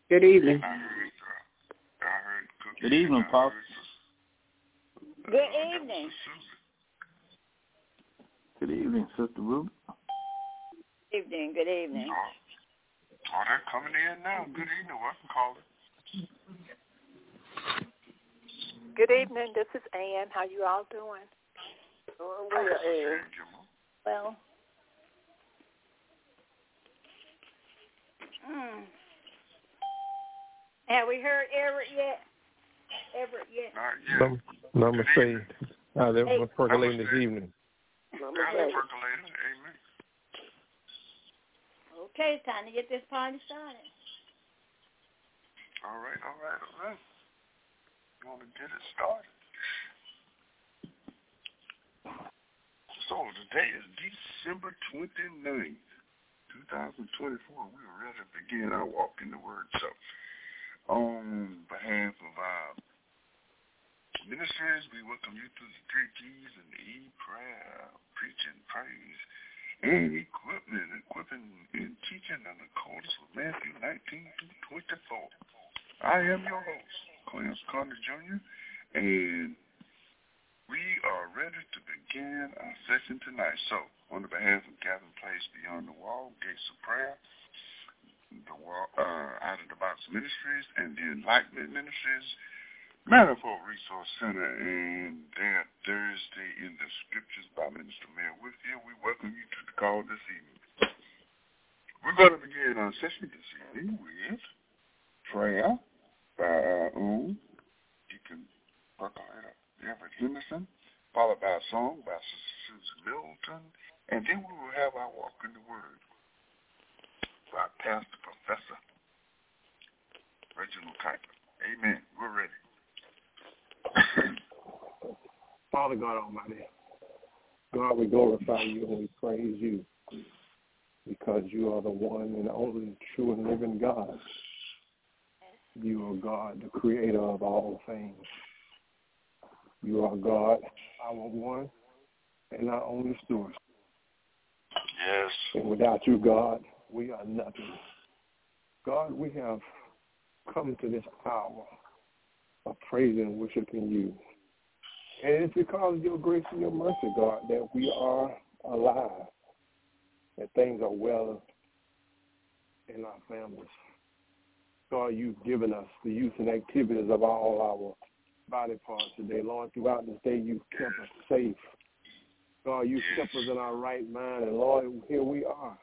Good evening. Good evening, Paul. Good evening. Good evening, Sister Ruby. Good evening. Oh, they're coming in now. Good evening. Welcome, caller. Good evening. This is Ann. How you all doing? Well. Have we heard Everett yet? Not yet. Number say, they're percolating this evening. Percolating. Amen. Okay, it's time to get this party started. All right. Want to get it started. So today is December 29th, 2024. We're ready to begin our walk in the Word. So, on behalf of our ministers, we welcome you to the 3 G's and the E, prayer, preaching, praise, and equipping and teaching in accordance with Matthew 19-24. I am your host, Clarence Carter Jr., and we are ready to begin our session tonight. So, on the behalf of Gathering Place Beyond the Wall, Gates of Prayer, Out of the Box Ministries, and the Enlightenment Ministries, Manifold Resource Center, and their Thursday in the Scriptures by Minister Mayor Whitfield, we welcome you to the call this evening. We're going to begin our session this evening with prayer by our own Deacon Percolator Everett Henderson, followed by a song by Sister Susan Middleton, and then we will have our walk in the Word by Pastor Professor Reginald Kuiper. Amen. We're ready. Father God Almighty, God, we glorify you and we praise you because you are the one and only true and living God. You are God, the creator of all things. You are God, our one and our only source. Yes. And without you, God, we are nothing. God, we have come to this hour of praising and worshiping you. And it's because of your grace and your mercy, God, that we are alive, that things are well in our families. God, you've given us the use and activities of all our body parts today. Lord, throughout this day, you've kept us safe. God, you've kept us in our right mind. And Lord, here we are,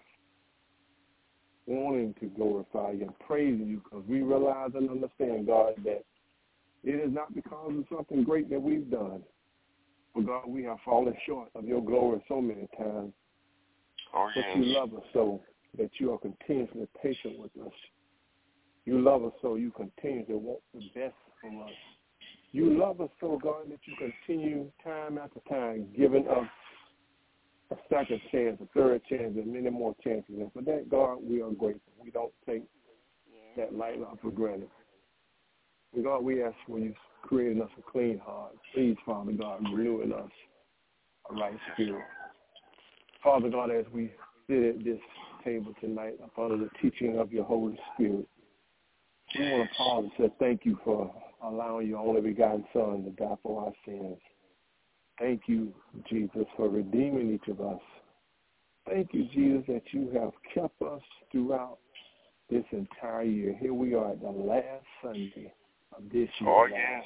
wanting to glorify you and praise you because we realize and understand, God, that it is not because of something great that we've done. But God, we have fallen short of your glory so many times. Oh, yes. But you love us so that you are continuously patient with us. You love us so you continue to want the best from us. You love us so, God, that you continue time after time giving us a second chance, a third chance, and many more chances. And for that, God, we are grateful. We don't take that lightly for granted. And God, we ask for you creating us a clean heart. Please, Father God, renew in us a right spirit. Father God, as we sit at this table tonight under the teaching of your Holy Spirit, we want to pause and say thank you for allowing your only begotten Son to die for our sins. Thank you, Jesus, for redeeming each of us. Thank you, Jesus, that you have kept us throughout this entire year. Here we are at the last Sunday of this year. Oh, yes.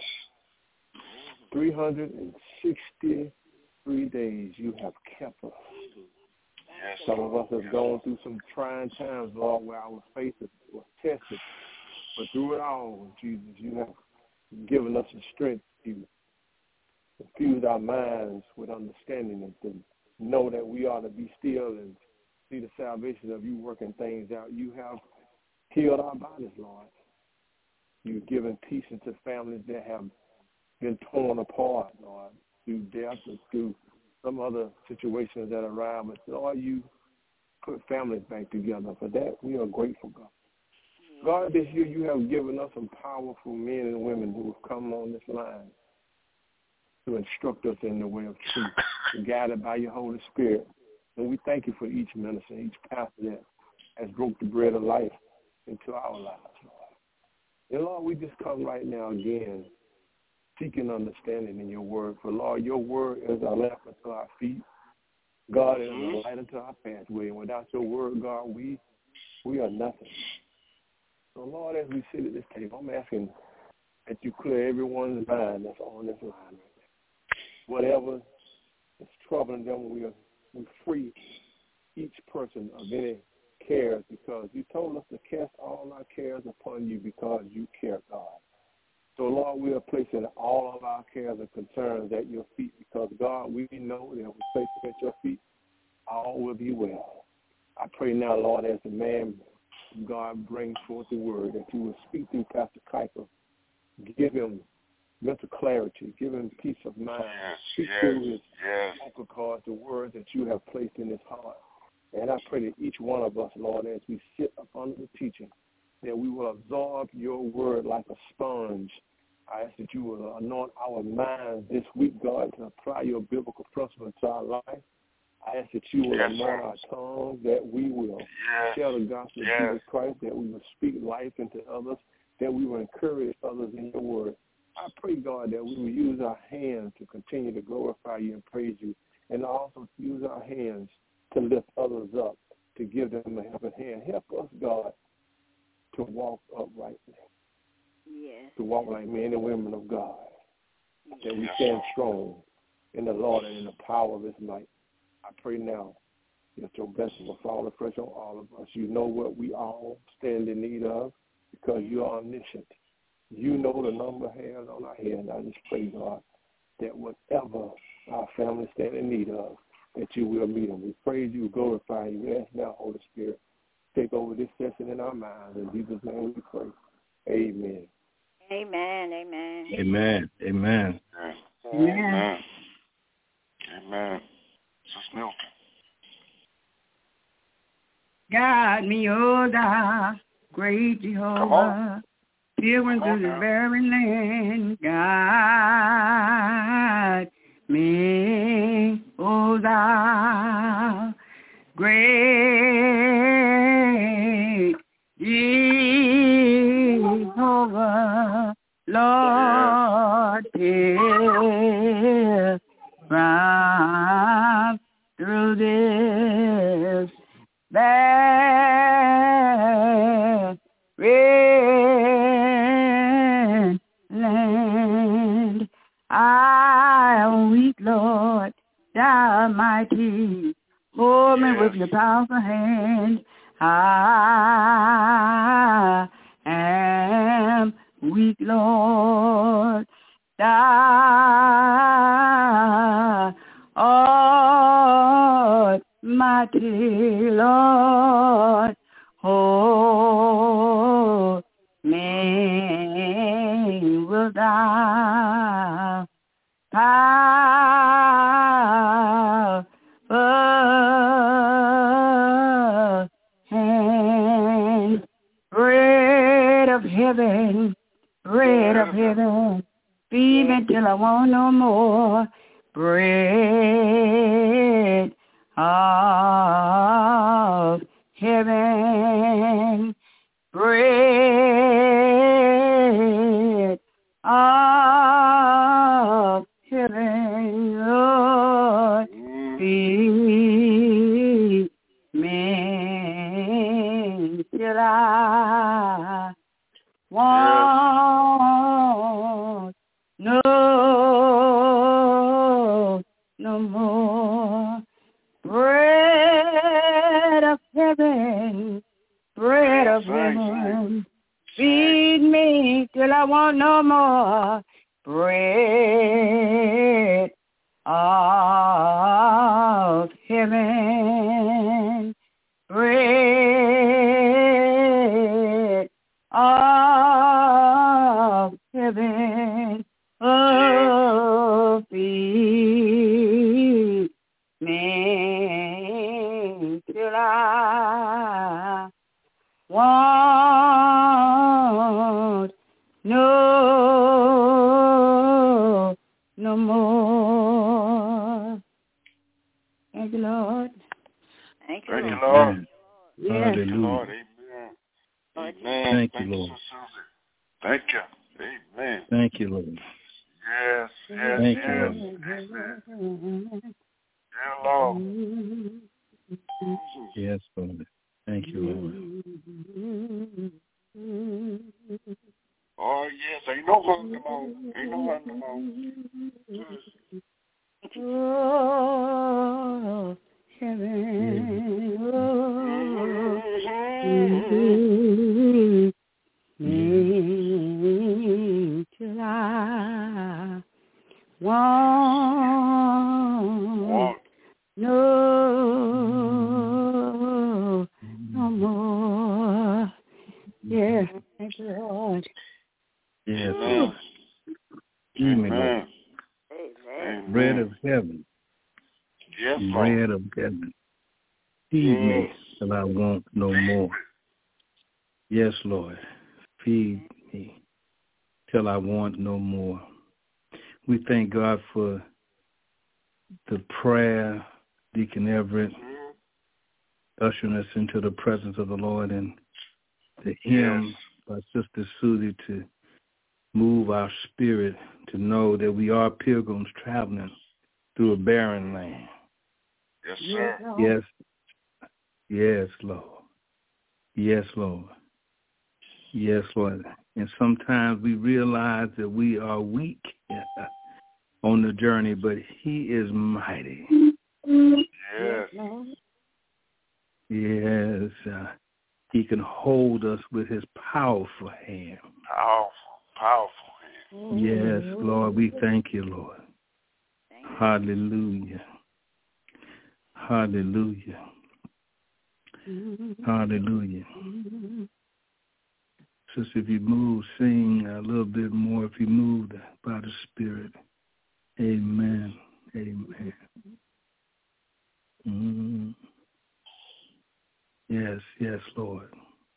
363 days you have kept us. Yes. Some of us have gone through some trying times, Lord, where our faith was tested. But through it all, Jesus, you have given us the strength to infuse our minds with understanding and to know that we ought to be still and see the salvation of you working things out. You have healed our bodies, Lord. You've given peace into families that have been torn apart, Lord, through death or through some other situations that arise. But, Lord, you put families back together. For that, we are grateful, God. God, this year you have given us some powerful men and women who have come on this line to instruct us in the way of truth, guided by your Holy Spirit. And we thank you for each minister, each pastor that has broke the bread of life into our lives, Lord. And Lord, we just come right now again, seeking understanding in your word. For Lord, your word is a lamp unto our feet. God, it is a light unto our pathway. And without your word, God, we are nothing. So Lord, as we sit at this table, I'm asking that you clear everyone's mind that's on this line right now. Whatever is troubling them, we free each person of any cares, because you told us to cast all our cares upon you because you care, God. So, Lord, we are placing all of our cares and concerns at your feet because, God, we know that if we place them at your feet, all will be well. I pray now, Lord, as the man, God, brings forth the word, that you will speak through Pastor Kuiper. Give him mental clarity. Give him peace of mind. Speak through his vocal cords, the words that you have placed in his heart. And I pray that each one of us, Lord, as we sit up under the teaching, that we will absorb your word like a sponge. I ask that you will anoint our minds this week, God, to apply your biblical principles to our life. I ask that you will anoint our tongues, that we will share the gospel of Jesus Christ, that we will speak life into others, that we will encourage others in your word. I pray, God, that we will use our hands to continue to glorify you and praise you, and also to use our hands to lift others up, to give them a helping hand. Help us, God, to walk uprightly, to walk like men and women of God, that we stand strong in the Lord and in the power of his might. I pray now that your blessing will fall afresh on all of us. You know what we all stand in need of because you are omniscient. You know the number of hairs on our head, and I just pray, God, that whatever our family stand in need of, that you will meet them. We praise you, glorify you. We ask now, Holy Spirit, take over this session in our minds. In Jesus' name we pray. Amen. Amen. Amen. Amen. Amen. Amen. Amen. Sister Milton. Guide me, O thou great Jehovah, pilgrim to the very land. Guide me, O thou great Jehovah, Lord, till from through this barren land. I am weak, Lord, thou mighty. Hold me with your powerful hand. I am weak, Lord, thou almighty, Lord, hold me with thou powerful hand. Bread of heaven, feed me till I want no more. Bread of heaven, bread of heaven, Lord, feed me till I want no more. Bread of heaven, feed me till I want no more. Bread of heaven, bread of heaven, oh, feed me till I want no more. Thank you, Lord. Thank you, Thank you, Lord. Lord. Yes. Thank you, Lord. Hallelujah. Amen. Amen. Thank you, Lord. Sister Susie. Thank you. Amen. Thank you, Lord. Yes, yes, Thank yes. you, Lord. Amen. Dear Lord. Yes, Lord. Thank you, Lord. Oh, yes. Ain't no hurting them on. Ain't no hurting them on. Oh, heaven. Till I want no more. Yes, thank you, Lord. Yes, Lord. Feed me, Lord. Amen. Bread of heaven. Yes, bread of heaven. Feed me till I want no more. Yes, Lord. Feed me till I want no more. We thank God for the prayer, Deacon Everett, ushering us into the presence of the Lord, and the hymn by Sister Susie to move our spirit to know that we are pilgrims traveling through a barren land. Yes, sir. Yes. Yes, Lord. Yes, Lord. Yes, Lord. And sometimes we realize that we are weak on the journey, but he is mighty. Yes. Yes. He can hold us with his powerful hand. Powerful hand. Yes, Lord. We thank you, Lord. Hallelujah. Hallelujah. Hallelujah. Sister, if you move, sing a little bit more. If you move by the Spirit. Amen. Amen. Yes, yes, Lord.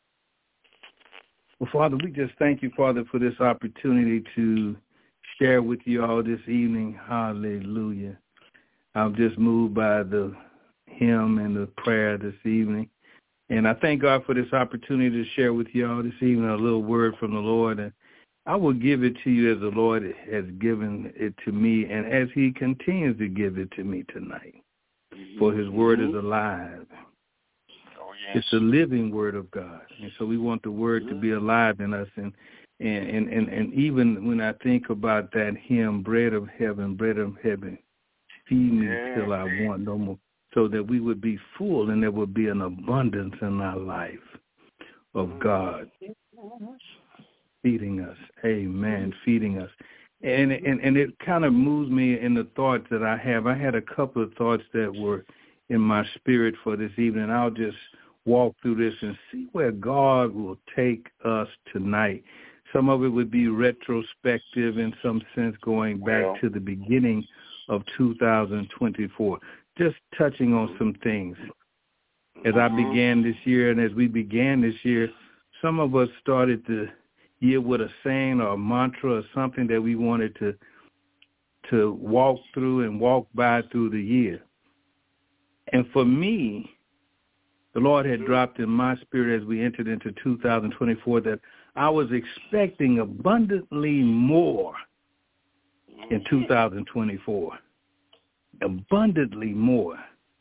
Well, Father, we just thank you, Father, for this opportunity to share with you all this evening. Hallelujah. I'm just moved by the hymn and the prayer this evening. And I thank God for this opportunity to share with you all this evening a little word from the Lord. And I will give it to you as the Lord has given it to me and as he continues to give it to me tonight. For his word is alive. Oh, yes. It's the living word of God. And so we want the word to be alive in us. And even when I think about that hymn, bread of heaven, feed me till I want no more, so that we would be full and there would be an abundance in our life of God feeding us. Amen. Feeding us. And it kind of moves me in the thoughts that I have. I had a couple of thoughts that were in my spirit for this evening. I'll just walk through this and see where God will take us tonight. Some of it would be retrospective in some sense, going back to the beginning of 2024. Just touching on some things. As I began this year, and as we began this year, some of us started the year with a saying or a mantra or something that we wanted to walk through and walk by through the year. And for me, the Lord had dropped in my spirit as we entered into 2024 that I was expecting abundantly more in 2024. Abundantly more.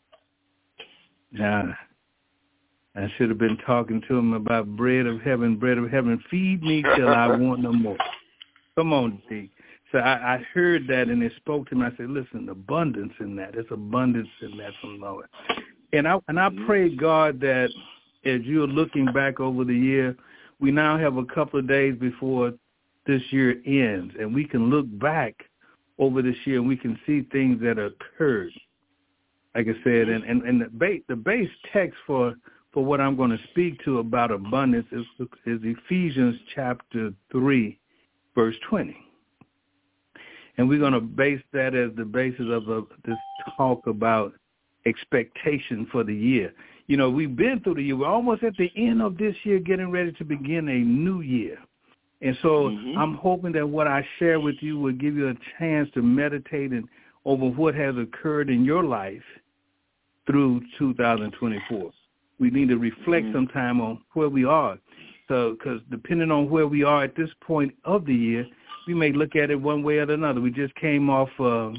Now, I should have been talking to him about bread of heaven, feed me till I want no more. Come on, D. So I heard that and it spoke to me. I said, listen, abundance in that. There's abundance in that from the Lord. And I pray, God, that as you're looking back over the year, we now have a couple of days before this year ends, and we can look back over this year and we can see things that occurred. Like I said, and the base text for what I'm going to speak to about abundance is Ephesians chapter 3, verse 20. And we're going to base that as the basis of this talk about expectation for the year. You know, we've been through the year. We're almost at the end of this year, getting ready to begin a new year. And so I'm hoping that what I share with you will give you a chance to meditate over what has occurred in your life through 2024. We need to reflect sometime on where we are. So, because depending on where we are at this point of the year, we may look at it one way or another. We just came off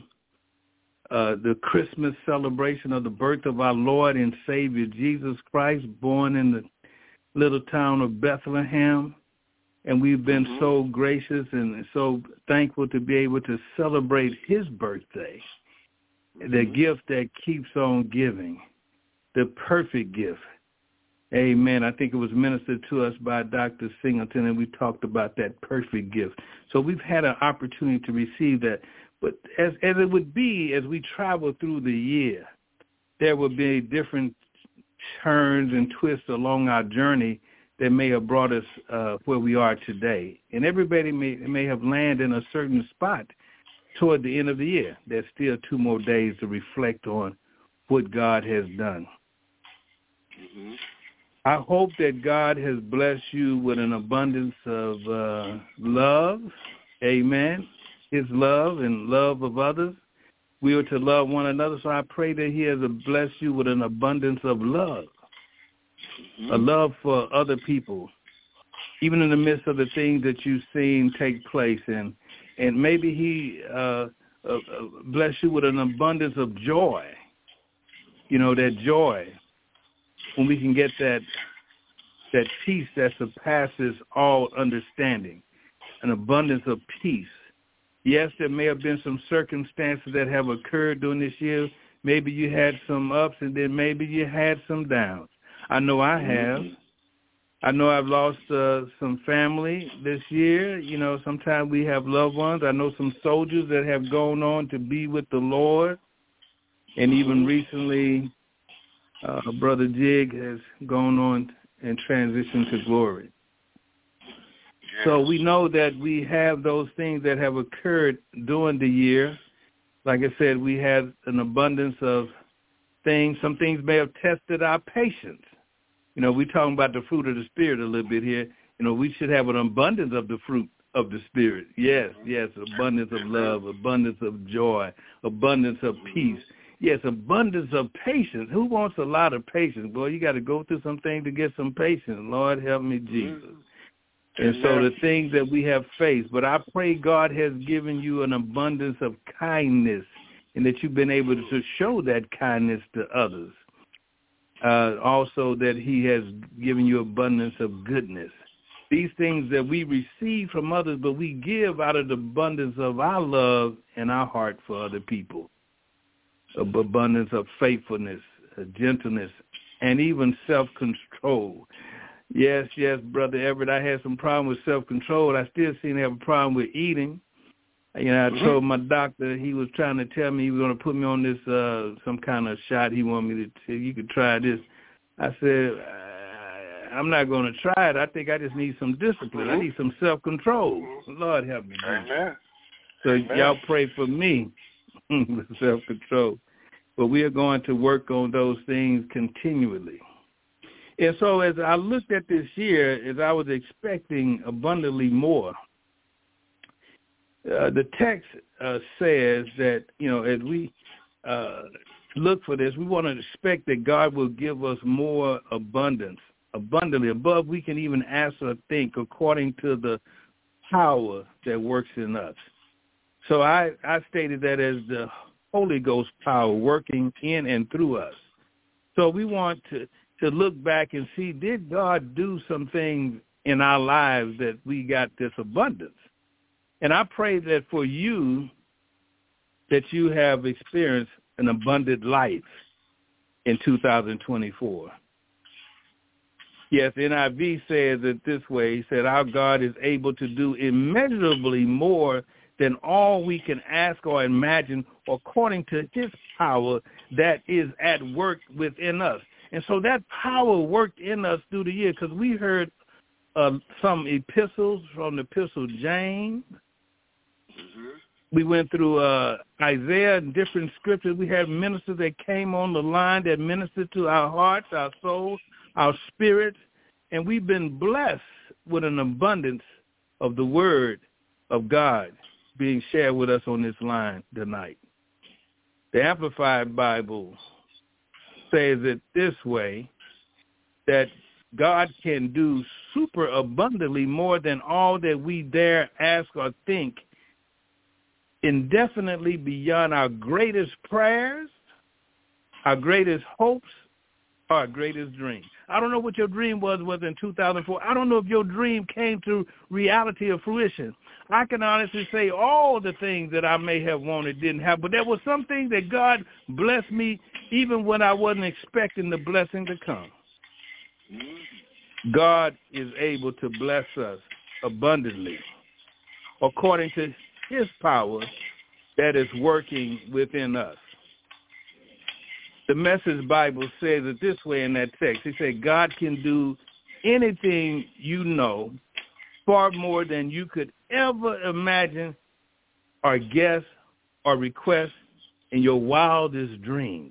the Christmas celebration of the birth of our Lord and Savior Jesus Christ, born in the little town of Bethlehem. And we've been so gracious and so thankful to be able to celebrate his birthday, the gift that keeps on giving, the perfect gift. Amen. I think it was ministered to us by Dr. Singleton, and we talked about that perfect gift. So we've had an opportunity to receive that. But as it would be as we travel through the year, there will be different turns and twists along our journey that may have brought us where we are today. And everybody may have landed in a certain spot toward the end of the year. There's still 2 more days to reflect on what God has done. Mm-hmm. I hope that God has blessed you with an abundance of love. Amen. His love and love of others. We are to love one another, so I pray that he has blessed you with an abundance of love, a love for other people, even in the midst of the things that you've seen take place. And maybe he bless you with an abundance of joy, that joy, when we can get that peace that surpasses all understanding, an abundance of peace. Yes, there may have been some circumstances that have occurred during this year. Maybe you had some ups and then maybe you had some downs. I know I have. I know I've lost some family this year. Sometimes we have loved ones. I know some soldiers that have gone on to be with the Lord. And even recently, Brother Jig has gone on and transitioned to glory. So we know that we have those things that have occurred during the year. Like I said, we had an abundance of things. Some things may have tested our patience. We're talking about the fruit of the Spirit a little bit here. We should have an abundance of the fruit of the Spirit. Yes, abundance of love, abundance of joy, abundance of peace. Yes, abundance of patience. Who wants a lot of patience? Boy, you got to go through some things to get some patience. Lord, help me, Jesus. And so the things that we have faced, but I pray God has given you an abundance of kindness and that you've been able to show that kindness to others. Also that he has given you abundance of goodness. These things that we receive from others, but we give out of the abundance of our love and our heart for other people. Abundance of faithfulness, gentleness, and even self-control. Yes, Brother Everett, I had some problem with self-control. I still seem to have a problem with eating. I told my doctor, he was trying to tell me he was going to put me on this, some kind of shot. He wanted me to, you could try this. I said, I'm not going to try it. I think I just need some discipline. I need some self-control. Lord help me. Amen. So y'all pray for me with self-control. But we are going to work on those things continually. And so as I looked at this year, as I was expecting abundantly more, the text says that, as we look for this, we want to expect that God will give us more abundantly, above we can even ask or think, according to the power that works in us. So I stated that as the Holy Ghost power working in and through us. So we want to look back and see, did God do some things in our lives that we got this abundance? And I pray that for you, that you have experienced an abundant life in 2024. Yes, NIV says it this way. He said, our God is able to do immeasurably more than all we can ask or imagine, according to his power that is at work within us. And so that power worked in us through the year, because we heard some epistles from the Epistle of James. We went through Isaiah and different scriptures. We had ministers that came on the line that ministered to our hearts, our souls, our spirits, and we've been blessed with an abundance of the word of God being shared with us on this line tonight. The Amplified Bible says it this way, that God can do super abundantly more than all that we dare ask or think, indefinitely beyond our greatest prayers, our greatest hopes, or our greatest dreams. I don't know what your dream was in 2004. I don't know if your dream came to reality or fruition. I can honestly say all the things that I may have wanted didn't happen, but there was something that God blessed me even when I wasn't expecting the blessing to come. God is able to bless us abundantly according to his power that is working within us. The Message Bible says it this way in that text. He said, God can do anything you know, far more than you could ever imagine or guess or request in your wildest dreams.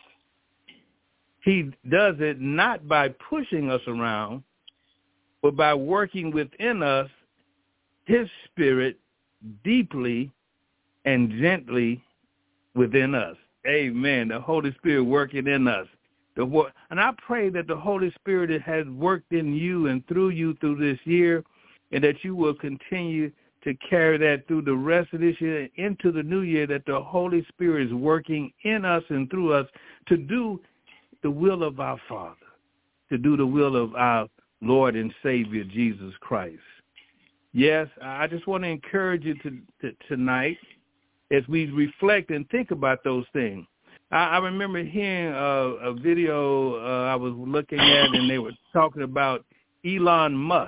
He does it not by pushing us around, but by working within us his spirit deeply and gently within us. Amen. The Holy Spirit working in us. And I pray that the Holy Spirit has worked in you and through you through this year, and that you will continue to carry that through the rest of this year and into the new year, that the Holy Spirit is working in us and through us to do the will of our Father, to do the will of our Lord and Savior, Jesus Christ. Yes, I just want to encourage you tonight as we reflect and think about those things. I remember hearing a video I was looking at, and they were talking about Elon Musk,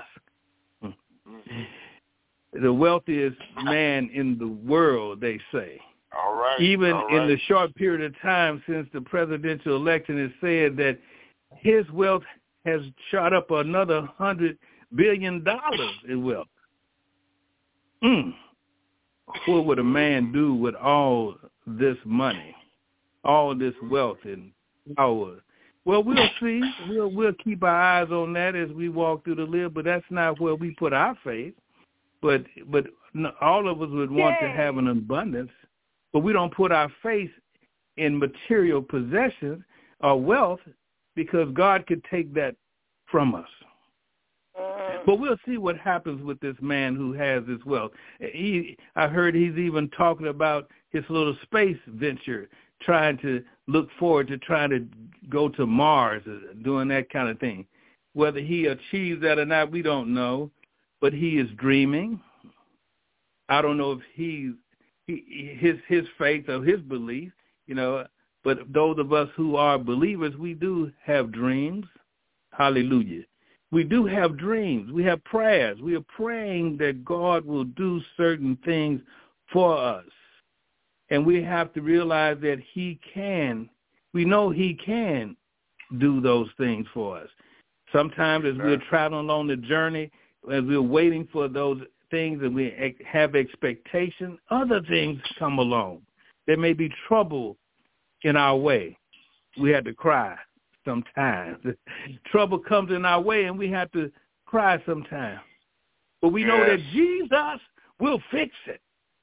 the wealthiest man in the world, they say. All right. Even in the short period of time since the presidential election, it said that his wealth has shot up another $100 billion in wealth. What would a man do with all this money, all this wealth and power? Well, we'll see. We'll keep our eyes on that as we walk through the live, but that's not where we put our faith. But all of us would want to have an abundance, but we don't put our faith in material possessions or wealth, because God could take that from us. But we'll see what happens with this man who has this wealth. I heard he's even talking about his little space venture, trying to look forward to trying to go to Mars, doing that kind of thing. Whether he achieves that or not, we don't know, but he is dreaming. I don't know if his faith or his belief, but those of us who are believers, we do have dreams. Hallelujah. We do have dreams. We have prayers. We are praying that God will do certain things for us. And we have to realize that he can. We know he can do those things for us. Sometimes as we're traveling along the journey, as we're waiting for those things and we have expectation, other things come along. There may be trouble in our way. We have to cry sometimes. Trouble comes in our way and we have to cry sometimes. But we know that Jesus will fix it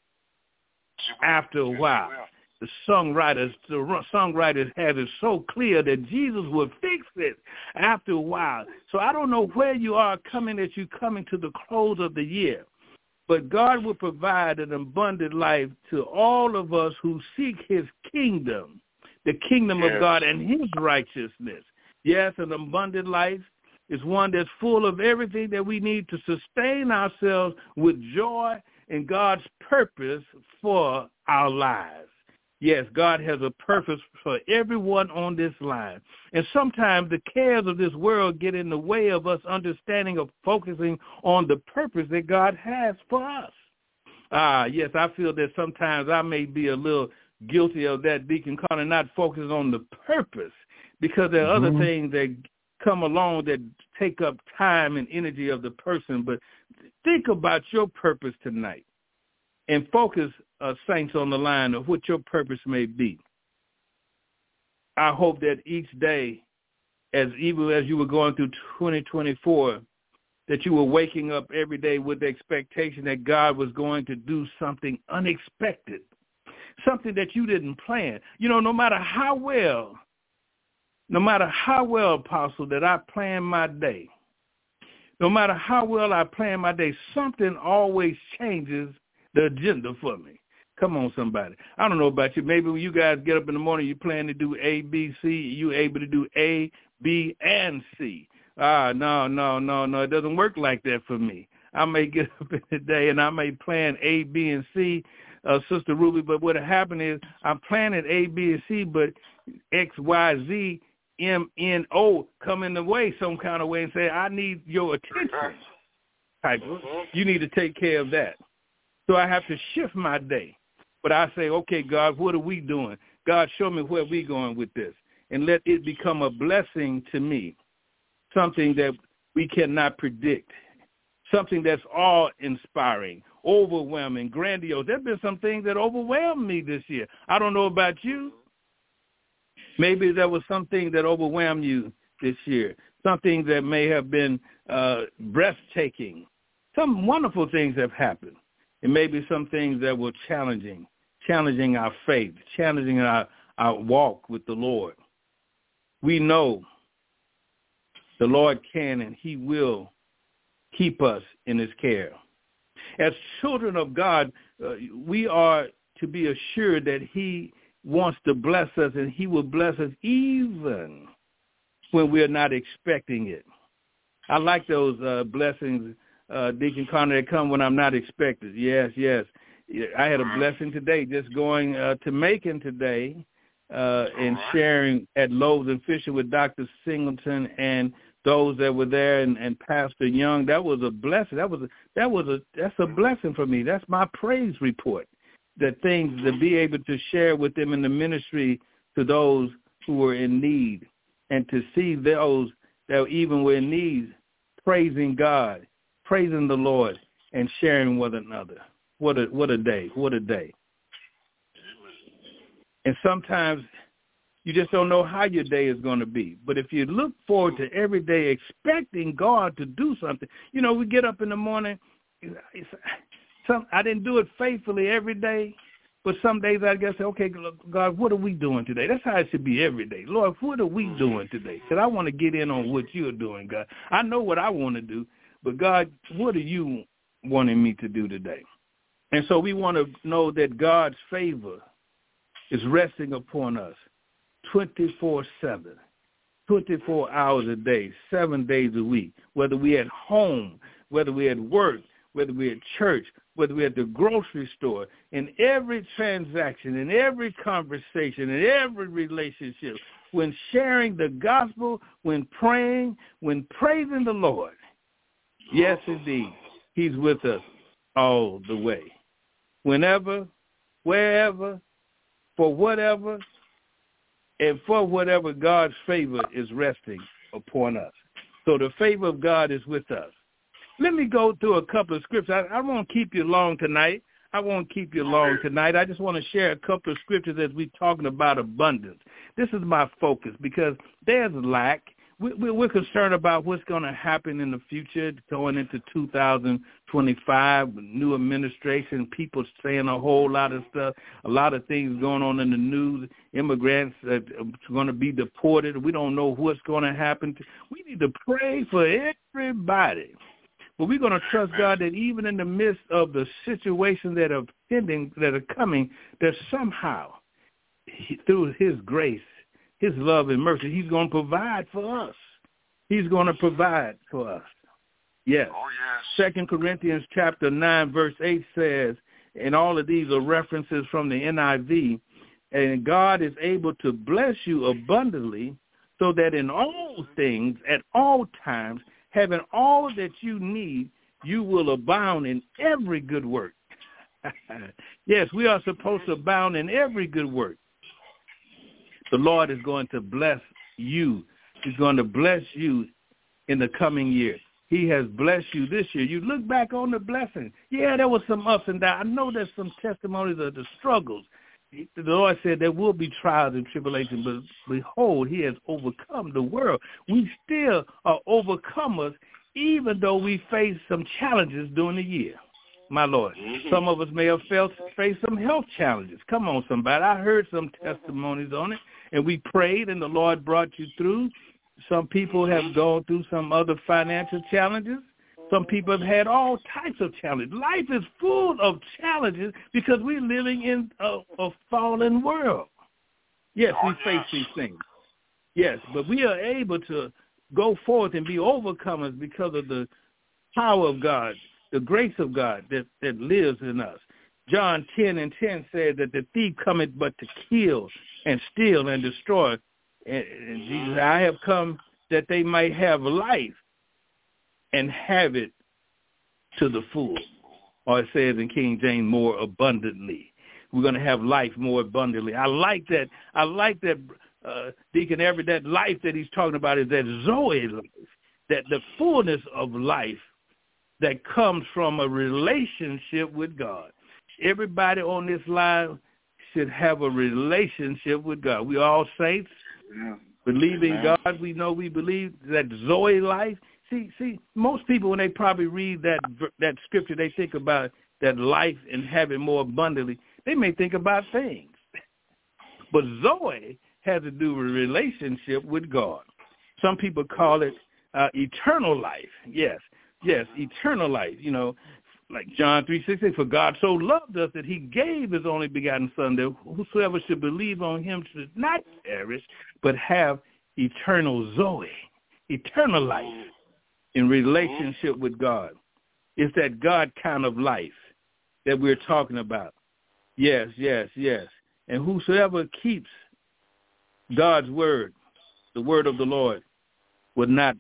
after a while. The songwriters have it so clear that Jesus will fix it after a while. So I don't know where you are coming to the close of the year, but God will provide an abundant life to all of us who seek his kingdom, the kingdom of God and his righteousness. Yes, an abundant life is one that's full of everything that we need to sustain ourselves with joy and God's purpose for our lives. Yes, God has a purpose for everyone on this line. And sometimes the cares of this world get in the way of us understanding or focusing on the purpose that God has for us. Yes, I feel that sometimes I may be a little guilty of that, Deacon Conner, not focusing on the purpose, because there are other things that come along that take up time and energy of the person. But think about your purpose tonight and focus, saints on the line, of what your purpose may be. I hope that each day, even as you were going through 2024, that you were waking up every day with the expectation that God was going to do something unexpected, something that you didn't plan. No matter how well no matter how well, Apostle, that I plan my day, no matter how well I plan my day, something always changes the agenda for me. Come on, somebody. I don't know about you. Maybe when you guys get up in the morning, you plan to do A, B, C. You're able to do A, B, and C. No. It doesn't work like that for me. I may get up in the day and I may plan A, B, and C, Sister Ruby, but what happened is I'm planning A, B, and C, but X, Y, Z, M, N, O come in the way some kind of way and say, I need your attention. You need to take care of that. So I have to shift my day. But I say, okay, God, what are we doing? God, show me where we're going with this. And let it become a blessing to me, something that we cannot predict, something that's awe-inspiring, overwhelming, grandiose. There have been some things that overwhelmed me this year. I don't know about you. Maybe there was something that overwhelmed you this year, something that may have been breathtaking. Some wonderful things have happened. And maybe some things that were challenging our faith, challenging our walk with the Lord. We know the Lord can and he will keep us in his care. As children of God, we are to be assured that he wants to bless us, and he will bless us even when we're not expecting it. I like those blessings, Deacon Connor, that come when I'm not expected. Yes. I had a blessing today just going to Macon today and sharing at Loaves and Fisher with Dr. Singleton and those that were there and Pastor Young. That was a blessing. That's a blessing for me. That's my praise report. That things to be able to share with them in the ministry to those who were in need, and to see those that even were in need praising God, praising the Lord, and sharing with another. What a day. What a day. And sometimes you just don't know how your day is going to be. But if you look forward to every day expecting God to do something, we get up in the morning. I didn't do it faithfully every day, but some days I guess, okay, God, what are we doing today? That's how it should be every day. Lord, what are we doing today? Because I want to get in on what you're doing, God. I know what I want to do, but God, what are you wanting me to do today? And so we want to know that God's favor is resting upon us 24/7, 24 hours a day, 7 days a week, whether we're at home, whether we're at work, whether we're at church, whether we're at the grocery store, in every transaction, in every conversation, in every relationship, when sharing the gospel, when praying, when praising the Lord. Yes, indeed, he's with us all the way. Whenever, wherever, for whatever, and for whatever, God's favor is resting upon us. So the favor of God is with us. Let me go through a couple of scriptures. I won't keep you long tonight. I just want to share a couple of scriptures as we're talking about abundance. This is my focus because there's lack. We're concerned about what's going to happen in the future going into 2025, new administration, people saying a whole lot of stuff, a lot of things going on in the news, immigrants that are going to be deported. We don't know what's going to happen. We need to pray for everybody. But we're going to trust God that even in the midst of the situations that are pending, that are coming, that somehow, through his grace, his love and mercy, he's going to provide for us. He's going to provide for us. Yes. Oh, yes. 2 Corinthians chapter 9, verse 8 says, and all of these are references from the NIV, and God is able to bless you abundantly so that in all things, at all times, having all that you need, you will abound in every good work. Yes, we are supposed to abound in every good work. The Lord is going to bless you. He's going to bless you in the coming year. He has blessed you this year. You look back on the blessing. Yeah, there was some ups and downs. I know there's some testimonies of the struggles. The Lord said there will be trials and tribulations, but behold, he has overcome the world. We still are overcomers, even though we face some challenges during the year. My Lord, some of us may have faced some health challenges. Come on, somebody. I heard some testimonies on it. and we prayed, and the Lord brought you through. Some people have gone through some other financial challenges. Some people have had all types of challenges. Life is full of challenges because we're living in a fallen world. Yes, we face these things. Yes, but we are able to go forth and be overcomers because of the power of God, the grace of God that lives in us. John 10:10 says that the thief cometh but to kill and steal and destroy. And Jesus, I have come that they might have life and have it to the full. Or it says in King James, more abundantly. We're going to have life more abundantly. I like that, Deacon Everett, that life that he's talking about is that Zoe life, that the fullness of life that comes from a relationship with God. Everybody on this line should have a relationship with God. We all saints, believing God. We know we believe that Zoe life. See, most people, when they probably read that scripture, they think about that life and having more abundantly. They may think about things. But Zoe has to do with a relationship with God. Some people call it eternal life. Yes, eternal life. You know, like John 3:16, for God so loved us that he gave his only begotten Son, that whosoever should believe on him should not perish, but have eternal Zoe, eternal life in relationship with God. It's that God kind of life that we're talking about. Yes. And whosoever keeps God's word, the word of the Lord, will not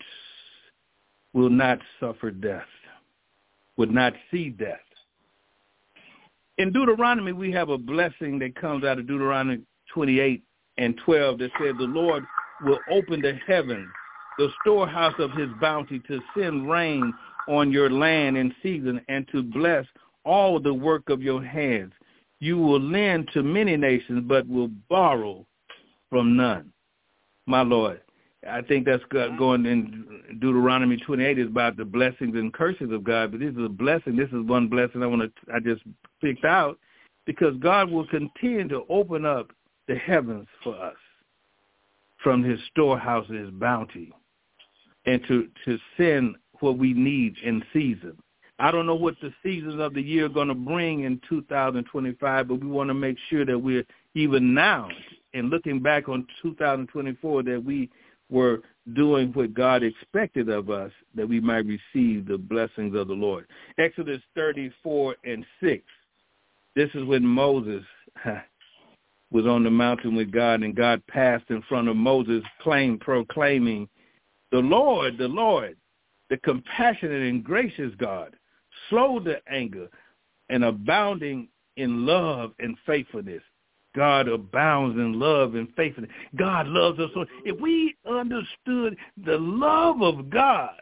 suffer death, would not see death. In Deuteronomy, we have a blessing that comes out of Deuteronomy 28:12 that says the Lord will open the heavens, the storehouse of his bounty, to send rain on your land in season and to bless all the work of your hands. You will lend to many nations, but will borrow from none. My Lord, I think that's going in Deuteronomy 28 is about the blessings and curses of God, but this is a blessing. This is one blessing I just picked out, because God will continue to open up the heavens for us from his storehouse and his bounty, and to send what we need in season. I don't know what the seasons of the year are going to bring in 2025, but we want to make sure that we're even now, and looking back on 2024, that we were doing what God expected of us, that we might receive the blessings of the Lord. Exodus 34:6. This is when Moses was on the mountain with God, and God passed in front of Moses, proclaiming, the Lord, the compassionate and gracious God, slow to anger and abounding in love and faithfulness. God abounds in love and faithfulness. God loves us. So if we understood the love of God,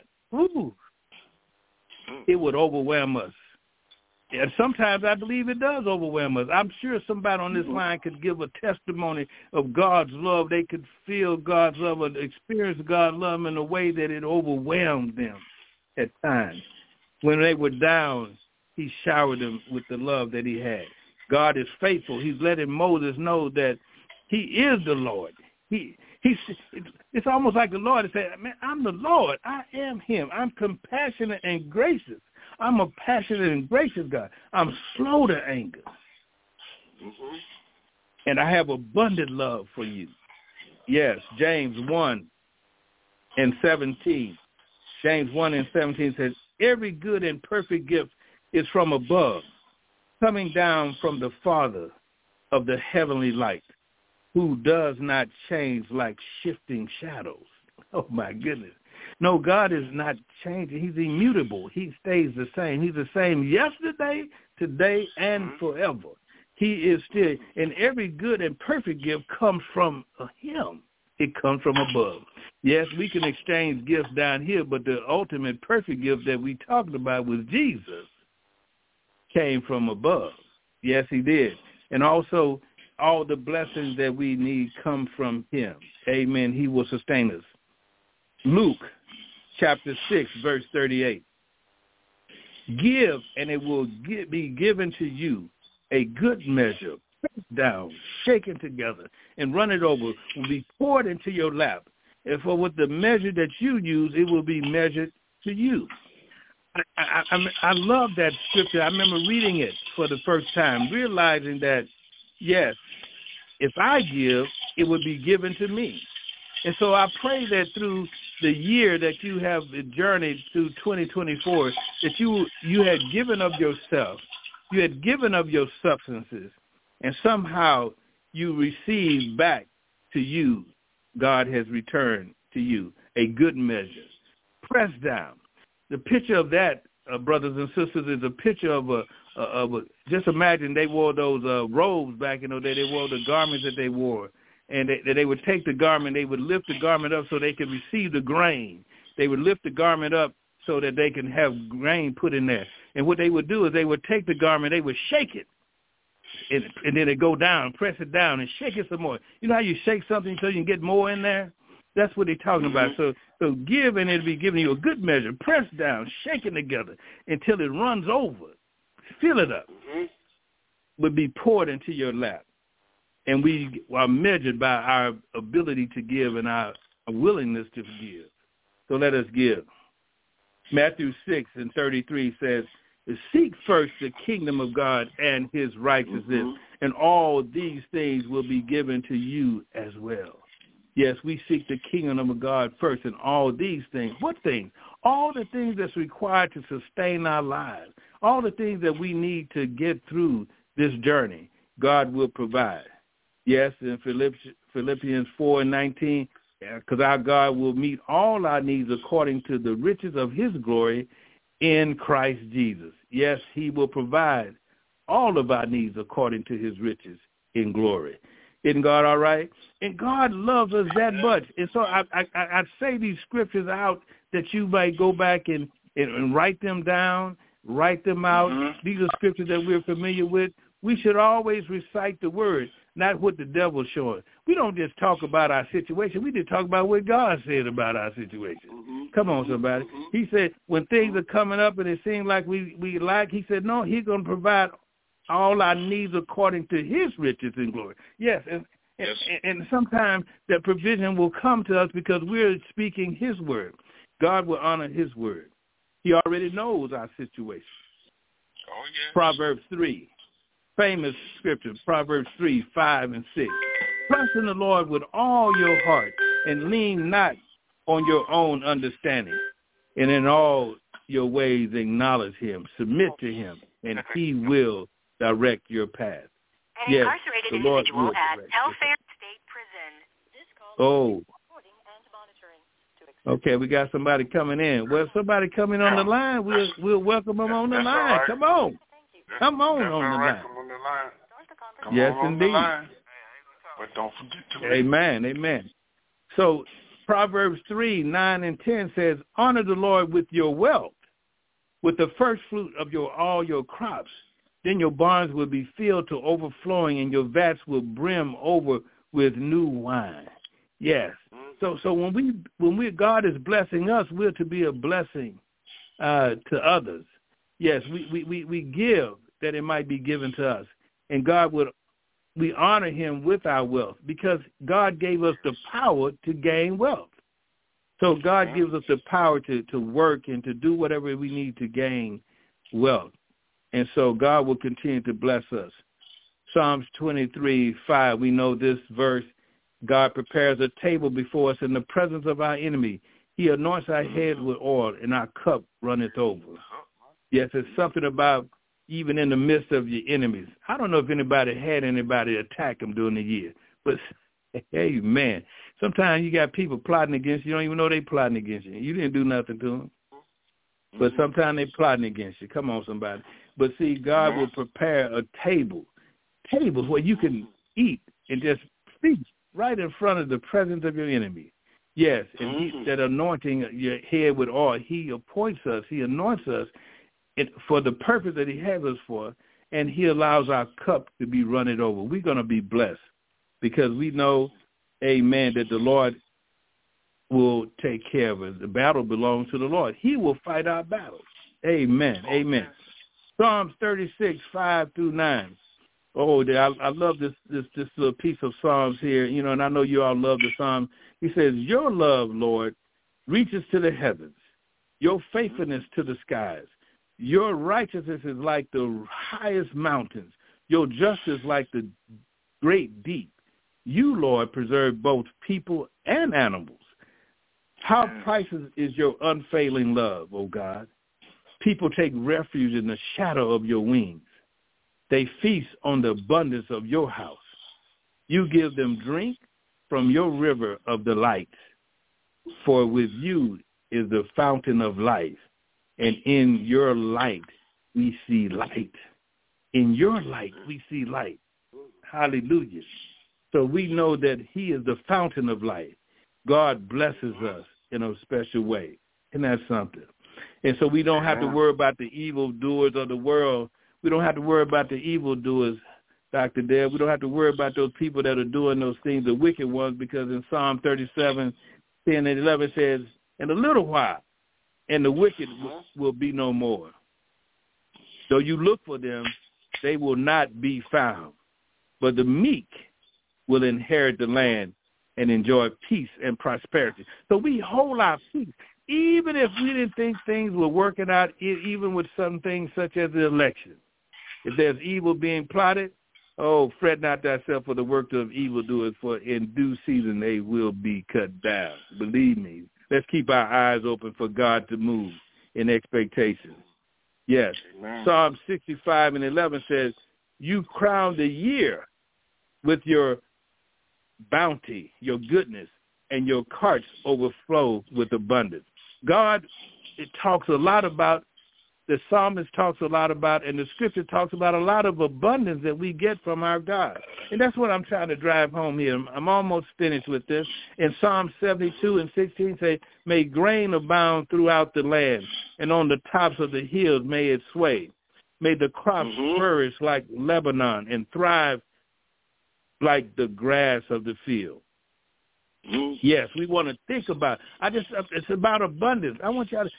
it would overwhelm us. And sometimes I believe it does overwhelm us. I'm sure somebody on this line could give a testimony of God's love. They could feel God's love or experience God's love in a way that it overwhelmed them at times. When they were down, he showered them with the love that he had. God is faithful. He's letting Moses know that he is the Lord. It's almost like the Lord is saying, man, I'm the Lord. I am him. I'm compassionate and gracious. I'm a passionate and gracious God. I'm slow to anger. And I have abundant love for you. Yes, James 1:17. James 1:17 says, every good and perfect gift is from above, coming down from the Father of the heavenly light, who does not change like shifting shadows. Oh, my goodness. No, God is not changing. He's immutable. He stays the same. He's the same yesterday, today, and forever. He is still, and every good and perfect gift comes from him. It comes from above. Yes, we can exchange gifts down here, but the ultimate perfect gift that we talked about was Jesus came from above. Yes, he did. And also, all the blessings that we need come from him. Amen. He will sustain us. Luke chapter 6, verse 38. Give, and it will be given to you, a good measure, pressed down, shaken together, and run it over, will be poured into your lap. And for with the measure that you use, it will be measured to you. I love that scripture. I remember reading it for the first time, realizing that, yes, if I give, it would be given to me. And so I pray that through the year that you have journeyed through 2024, that you had given of yourself, you had given of your substances, and somehow you received back to you, God has returned to you a good measure, pressed down. The picture of that, brothers and sisters, is a picture of a just imagine they wore those robes back in the day. They wore the garments that they wore. And they would take the garment, they would lift the garment up so they could receive the grain. They would lift the garment up so that they can have grain put in there. And what they would do is they would take the garment, they would shake it, and then it go down, press it down, and shake it some more. You know how you shake something so you can get more in there? That's what they're talking about. So give, and it'll be giving you a good measure, pressed down, shaken together until it runs over. Fill it up. Would be poured into your lap. And we are measured by our ability to give and our willingness to give. So let us give. Matthew 6:33 says, seek first the kingdom of God and his righteousness, and all these things will be given to you as well. Yes, we seek the kingdom of God first, and all these things. What things? All the things that's required to sustain our lives, all the things that we need to get through this journey, God will provide. Yes, in Philippians 4:19, because our God will meet all our needs according to the riches of his glory in Christ Jesus. Yes, he will provide all of our needs according to his riches in glory. Isn't God all right? And God loves us that much. And so I say these scriptures out that you might go back and write them down, write them out. These are scriptures that we're familiar with. We should always recite the word, not what the devil's showing. We don't just talk about our situation. We just talk about what God said about our situation. Come on, somebody. He said when things are coming up and it seems like we lack, he said, no, he's going to provide all our needs according to his riches and glory. Yes, and sometimes that provision will come to us because we're speaking his word. God will honor his word. He already knows our situation. Oh, yeah. Proverbs 3. Famous scripture, Proverbs 3:5-6. Trust in the Lord with all your heart and lean not on your own understanding. And in all your ways acknowledge him, submit to him, and he will direct your path. An incarcerated individual at Telfair State Prison. Oh. Okay, we got somebody coming in. Well, somebody coming on the line, we'll welcome them on the line. Right. Come on. Come on That's on the right. line. Come on the line. Come Yes, on indeed. The line. But don't forget to read. Amen. So Proverbs 3:9-10 says, honor the Lord with your wealth, with the first fruit of all your crops. Then your barns will be filled to overflowing, and your vats will brim over with new wine. Yes. So when God is blessing us, we're to be a blessing to others. Yes, we give that it might be given to us, and we honor him with our wealth because God gave us the power to gain wealth. So God gives us the power to work and to do whatever we need to gain wealth. And so God will continue to bless us. Psalms 23:5, we know this verse. God prepares a table before us in the presence of our enemy. He anoints our head with oil, and our cup runneth over. Yes, it's something about even in the midst of your enemies. I don't know if anybody had anybody attack them during the year, but hey, man, sometimes you got people plotting against you. You don't even know they plotting against you. You didn't do nothing to them. But sometimes they plotting against you. Come on, somebody. But see, God will prepare a tables where you can eat and just feast right in front of the presence of your enemy. Yes, and that anointing your head with oil, he appoints us, he anoints us for the purpose that he has us for, and he allows our cup to be running over. We're going to be blessed because we know, amen, that the Lord will take care of us. The battle belongs to the Lord. He will fight our battles. Amen. Amen. Psalms 36:5-9. Oh, I love this little piece of Psalms here, and I know you all love the Psalm. He says, your love, Lord, reaches to the heavens, your faithfulness to the skies. Your righteousness is like the highest mountains, your justice like the great deep. You, Lord, preserve both people and animals. How priceless is your unfailing love, O God. People take refuge in the shadow of your wings. They feast on the abundance of your house. You give them drink from your river of delight. For with you is the fountain of life, and in your light we see light. In your light we see light. Hallelujah. So we know that he is the fountain of life. God blesses us in a special way. Isn't that something? And so we don't have to worry about the evildoers of the world. We don't have to worry about the evildoers, Dr. Deb. We don't have to worry about those people that are doing those things, the wicked ones, because in Psalm 37, 10 and 11 says, in a little while, and the wicked will be no more. Though you look for them, they will not be found. But the meek will inherit the land and enjoy peace and prosperity. So we hold our peace. Even if we didn't think things were working out, even with some things such as the election. If there's evil being plotted, fret not thyself for the work of evildoers, for in due season they will be cut down. Believe me, let's keep our eyes open for God to move in expectation. Yes. Amen. Psalm 65 and 11 says, you crown the year with your bounty, your goodness, and your carts overflow with abundance. God, it talks a lot about, the psalmist talks a lot about, and the scripture talks about a lot of abundance that we get from our God. And that's what I'm trying to drive home here. I'm almost finished with this. In Psalm 72 and 16 say, may grain abound throughout the land, and on the tops of the hills may it sway. May the crops flourish like Lebanon and thrive like the grass of the field. Yes, we want to think about it's about abundance. I want y'all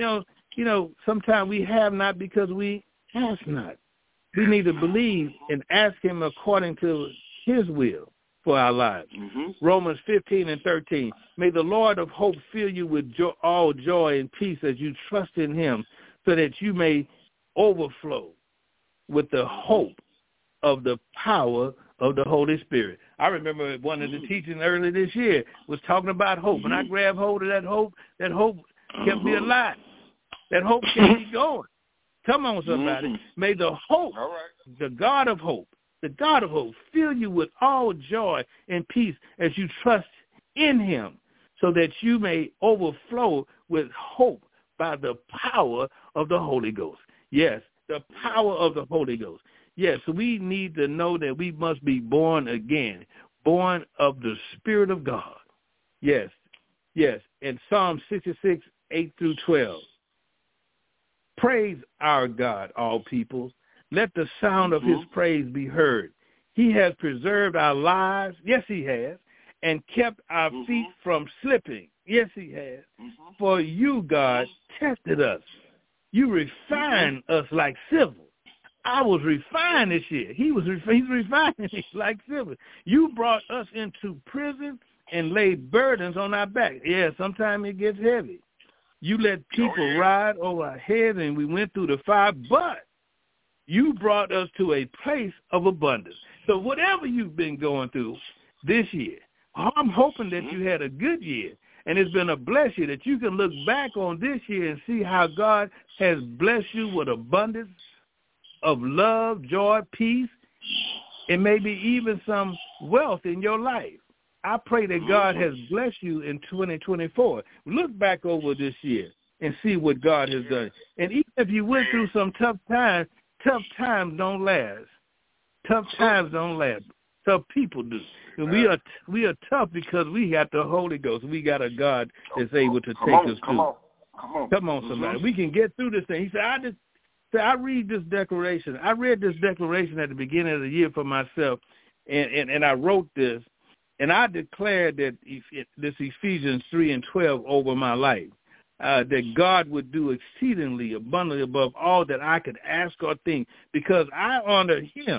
to, sometimes we have not because we ask not. We need to believe and ask him according to his will for our lives. Romans 15 and 13. May the Lord of hope fill you with all joy and peace as you trust in him, so that you may overflow with the hope of the power of the Holy Spirit. I remember one of the teachings earlier this year was talking about hope. When I grabbed hold of that hope kept me alive. That hope kept me going. Come on, somebody. May the hope, the God of hope, fill you with all joy and peace as you trust in him, so that you may overflow with hope by the power of the Holy Ghost. Yes, the power of the Holy Ghost. Yes, we need to know that we must be born again, born of the Spirit of God. Yes, yes. In Psalm 66, 8 through 12, praise our God, all people. Let the sound of his praise be heard. He has preserved our lives. Yes, he has. And kept our feet from slipping. Yes, he has. For you, God, tested us. You refined us like silver. I was refined this year. He's refining me like silver. You brought us into prison and laid burdens on our back. Yeah, sometimes it gets heavy. You let people ride over our heads, and we went through the fire, but you brought us to a place of abundance. So whatever you've been going through this year, I'm hoping that you had a good year, and it's been a blessed year, that you can look back on this year and see how God has blessed you with abundance of love, joy, peace, and maybe even some wealth in your life. I pray that God has blessed you in 2024. Look back over this year and see what God has done. And even if you went through some tough times don't last. Tough times don't last. Tough people do. And we are tough because we got the Holy Ghost. We got a God that's able to take us through. Come on, somebody. We can get through this thing. He said, I read this declaration. I read this declaration at the beginning of the year for myself, and I wrote this, and I declared that this Ephesians 3 and 12 over my life, that God would do exceedingly abundantly above all that I could ask or think, because I honor him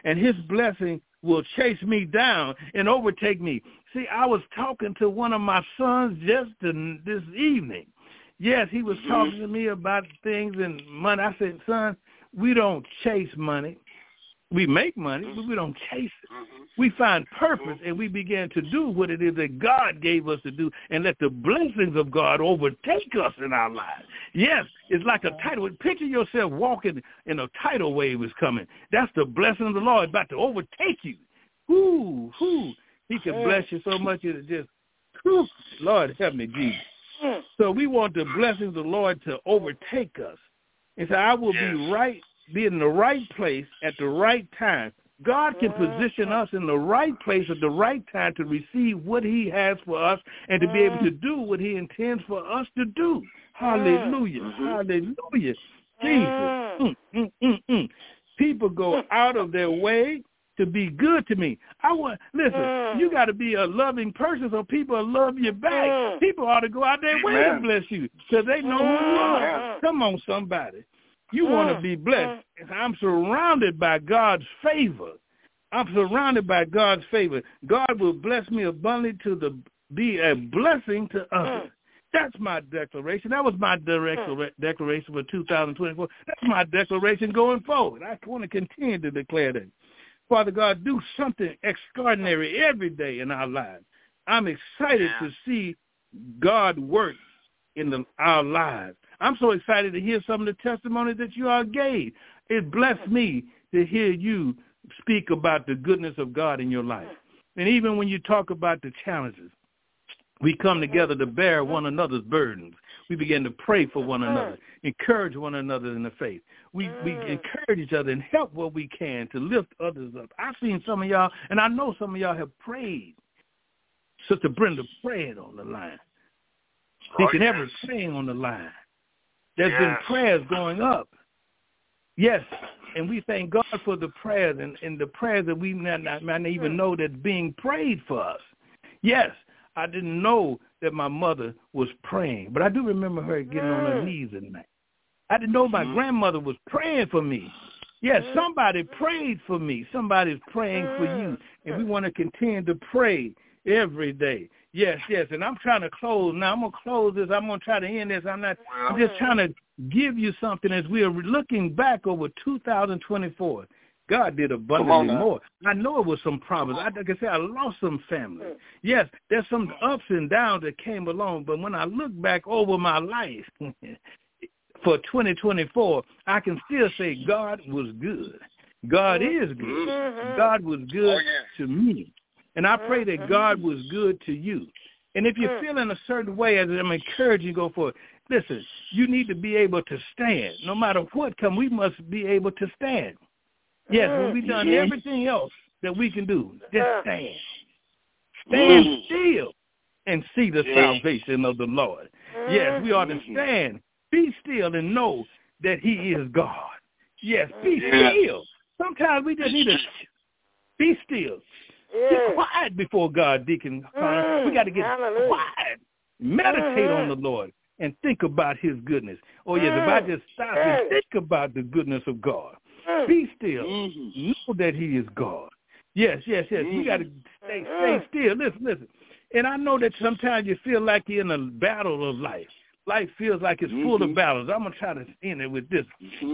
and his blessing will chase me down and overtake me. See, I was talking to one of my sons just this evening. Yes, he was talking to me about things and money. I said, son, we don't chase money. We make money, but we don't chase it. We find purpose, and we begin to do what it is that God gave us to do, and let the blessings of God overtake us in our lives. Yes, it's like a tidal. Picture yourself walking in a tidal wave is coming. That's the blessing of the Lord about to overtake you. Whoo. He can bless you so much it just, whoo, Lord help me, Jesus. So we want the blessings of the Lord to overtake us. And so I will be in the right place at the right time. God can position us in the right place at the right time to receive what he has for us and to be able to do what he intends for us to do. Hallelujah. Hallelujah. Jesus. People go out of their way to be good to me. Listen, you got to be a loving person so people will love you back. People ought to go out their way to bless you because they know who you are. Come on, somebody. You want to be blessed. I'm surrounded by God's favor. I'm surrounded by God's favor. God will bless me abundantly to be a blessing to others. That's my declaration. That was my declaration for 2024. That's my declaration going forward. I want to continue to declare that. Father God, do something extraordinary every day in our lives. I'm excited to see God work in our lives. I'm so excited to hear some of the testimonies that you all gave. It blessed me to hear you speak about the goodness of God in your life. And even when you talk about the challenges, we come together to bear one another's burdens. We begin to pray for one another, encourage one another in the faith. We encourage each other and help what we can to lift others up. I've seen some of y'all, and I know some of y'all have prayed. Sister Brenda prayed on the line. Deacon Everett praying on the line. There's been prayers going up. Yes, and we thank God for the prayers and the prayers that we might not even know that's being prayed for us. Yes, I didn't know that my mother was praying, but I do remember her getting on her knees at night. I didn't know my grandmother was praying for me. Yes, somebody prayed for me. Somebody's praying for you, and we want to continue to pray every day. Yes, and I'm trying to close. Now, I'm going to close this. I'm going to try to end this. I'm just trying to give you something as we are looking back over 2024. God did abundantly more. I know it was some problems. Like I said, I lost some family. Yes, there's some ups and downs that came along, but when I look back over my life for 2024, I can still say God was good. God is good. God was good to me. And I pray that God was good to you. And if you're feeling a certain way, as I'm encouraging you to go forward, listen, you need to be able to stand. No matter what comes, we must be able to stand. Yes, when we've done everything else that we can do, just stand. Stand still and see the salvation of the Lord. Yes, we ought to stand. Be still and know that he is God. Yes, be still. Sometimes we just need to be still. Get quiet before God, Deacon Connor. We got to get quiet. Meditate on the Lord and think about his goodness. Oh, yes, if I just stop and think about the goodness of God. Be still. Know that he is God. Yes. You got to stay still. Listen. And I know that sometimes you feel like you're in a battle of life. Life feels like it's full of battles. I'm going to try to end it with this.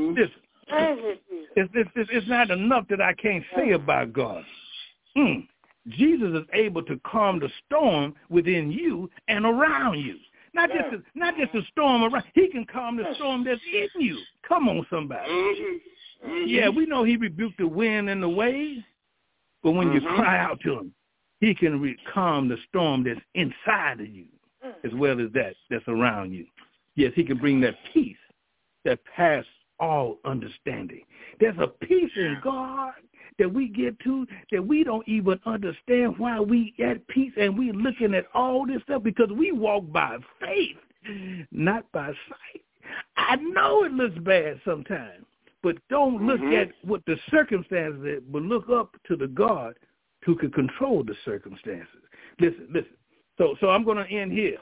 It's not enough that I can't say about God. Jesus is able to calm the storm within you and around you. Not just the storm around. He can calm the storm that's in you. Come on, somebody. Yeah, we know he rebuked the wind and the waves, but when you cry out to him, he can calm the storm that's inside of you as well as that's around you. Yes, he can bring that peace that passes all understanding. There's a peace in God that we get to that we don't even understand why we at peace, and we looking at all this stuff because we walk by faith, not by sight. I know it looks bad sometimes, but don't look at what the circumstances is, but look up to the God who can control the circumstances. Listen. So I'm going to end here.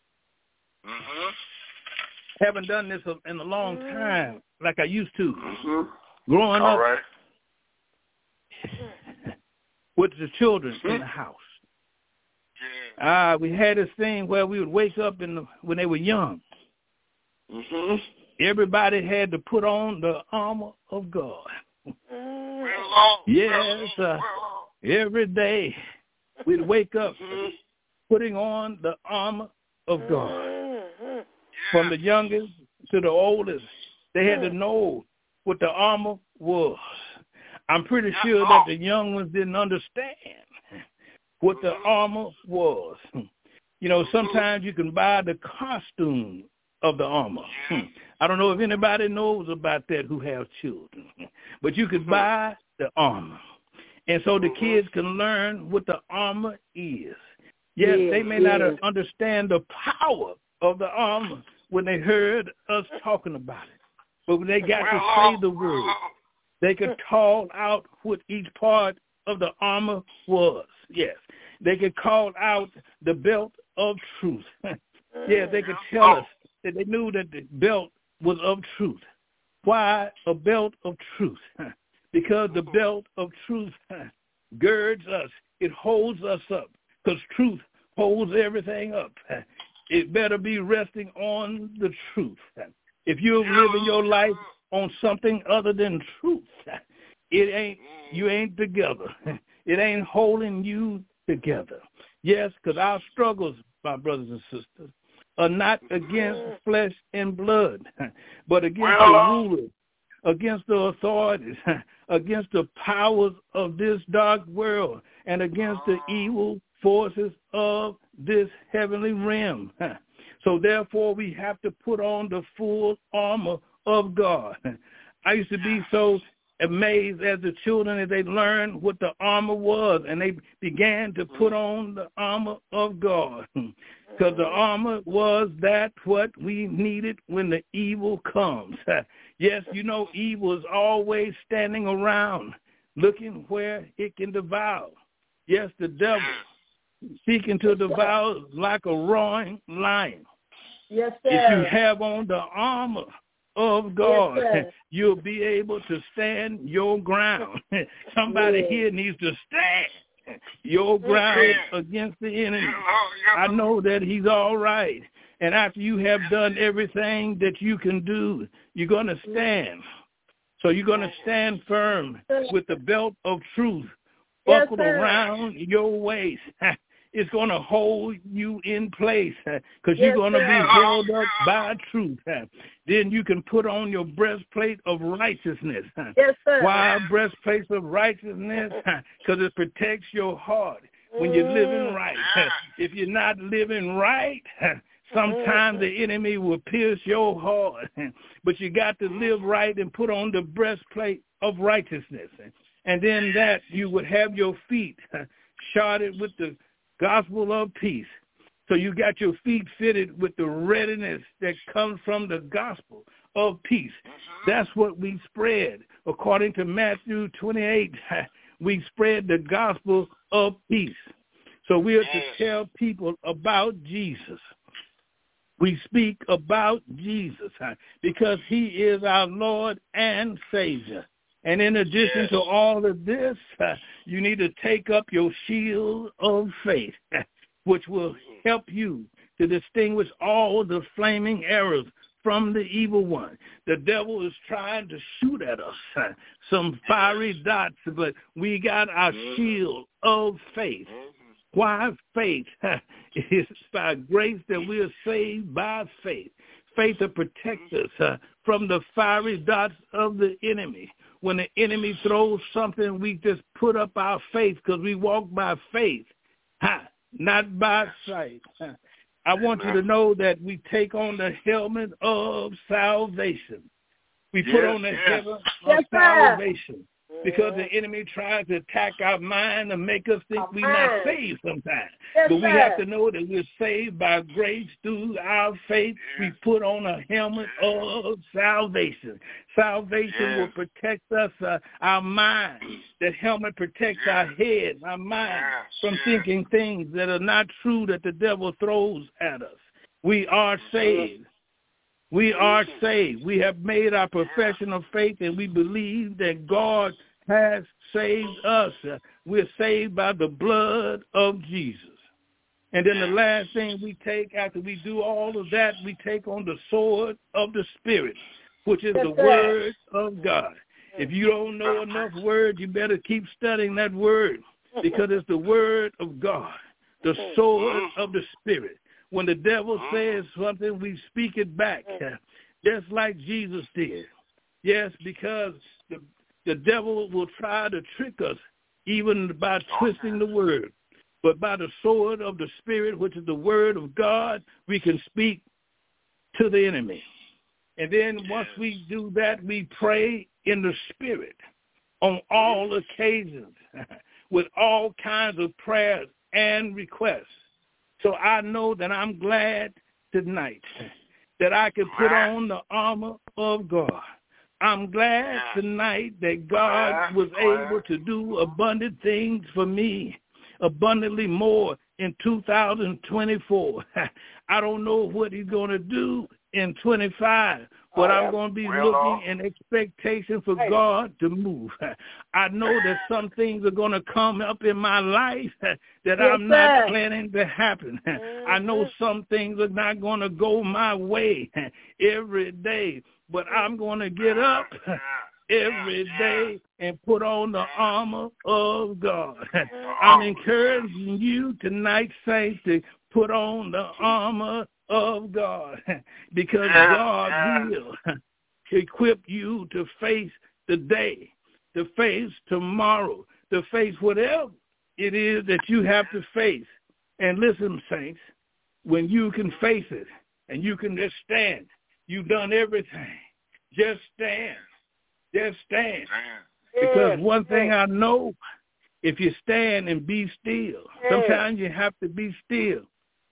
Haven't done this in a long time like I used to. Growing up, with the children in the house. We had this thing where we would wake up when they were young. Mm-hmm. Everybody had to put on the armor of God. Yes, every day we'd wake up putting on the armor of God. From the youngest to the oldest, they had to know what the armor was. I'm pretty sure that the young ones didn't understand what the armor was. You know, sometimes you can buy the costume of the armor. I don't know if anybody knows about that who have children, but you could buy the armor. And so the kids can learn what the armor is. Yes, they may not understand the power of the armor when they heard us talking about it, but when they got to say the word, they could call out what each part of the armor was. Yes, they could call out the belt of truth. Yeah, they could tell us that they knew that the belt was of truth. Why a belt of truth? Because the belt of truth girds us. It holds us up because truth holds everything up. It better be resting on the truth. If you're living your life on something other than truth, you ain't together. It ain't holding you together. Yes, because our struggles, my brothers and sisters, are not against flesh and blood, but against the rulers, against the authorities, against the powers of this dark world, and against the evil forces of this heavenly realm. So therefore, we have to put on the full armor of God. I used to be so amazed as the children as they learned what the armor was, and they began to put on the armor of God. Because the armor was that what we needed when the evil comes. Yes, you know, evil is always standing around, looking where it can devour. Yes, the devil seeking to devour like a roaring lion. Yes, sir. If you have on the armor of God, you'll be able to stand your ground. Somebody here needs to stand your ground against the enemy. I know that he's all right. And after you have done everything that you can do, you're going to stand. So you're going to stand firm with the belt of truth buckled around your waist. It's going to hold you in place because you're going to be held up by truth. Then you can put on your breastplate of righteousness. Yes, sir. Why breastplate of righteousness? Because it protects your heart when you're living right. If you're not living right, sometimes the enemy will pierce your heart. But you got to live right and put on the breastplate of righteousness. And then that you would have your feet shod with the gospel of peace. So you got your feet fitted with the readiness that comes from the gospel of peace. That's what we spread. According to Matthew 28, we spread the gospel of peace. So we are to tell people about Jesus. We speak about Jesus because he is our Lord and Savior. And in addition to all of this, you need to take up your shield of faith, which will help you to distinguish all the flaming arrows from the evil one. The devil is trying to shoot at us some fiery dots, but we got our shield of faith. Why faith? It's by grace that we are saved by faith. Faith to protect us from the fiery dots of the enemy. When the enemy throws something, we just put up our faith because we walk by faith, not by sight. I want you to know that we take on the helmet of salvation. We put on the helmet of salvation because the enemy tries to attack our mind and make us think we're not saved sometimes. But we have to know that we're saved by grace through our faith. We put on a helmet of salvation. Salvation will protect us, our mind. That helmet protects our head, our mind, from thinking things that are not true that the devil throws at us. We are saved. We are saved. We have made our profession of faith, and we believe that God has saved us. We're saved by the blood of Jesus. And then the last thing we take after we do all of that, we take on the sword of the Spirit, which is the word of God. If you don't know enough word, you better keep studying that word, because it's the word of God, the sword of the Spirit. When the devil says something, we speak it back, just like Jesus did. Yes, because the devil will try to trick us even by twisting the word. But by the sword of the Spirit, which is the word of God, we can speak to the enemy. And then once we do that, we pray in the Spirit on all occasions with all kinds of prayers and requests. So I know that I'm glad tonight that I can put on the armor of God. I'm glad tonight that God was able to do abundant things for me, abundantly more in 2024. I don't know what he's going to do in 25, but I'm going to be looking in expectation for God to move. I know that some things are going to come up in my life that I'm not planning to happen. I know some things are not going to go my way every day, but I'm going to get up every day and put on the armor of God. I'm encouraging you tonight, saints, to put on the armor of God, because God will equip you to face the day, to face tomorrow, to face whatever it is that you have to face. And listen, saints, when you can face it and you can just stand, you've done everything. Just stand. Just stand. Because one thing I know, if you stand and be still, sometimes you have to be still.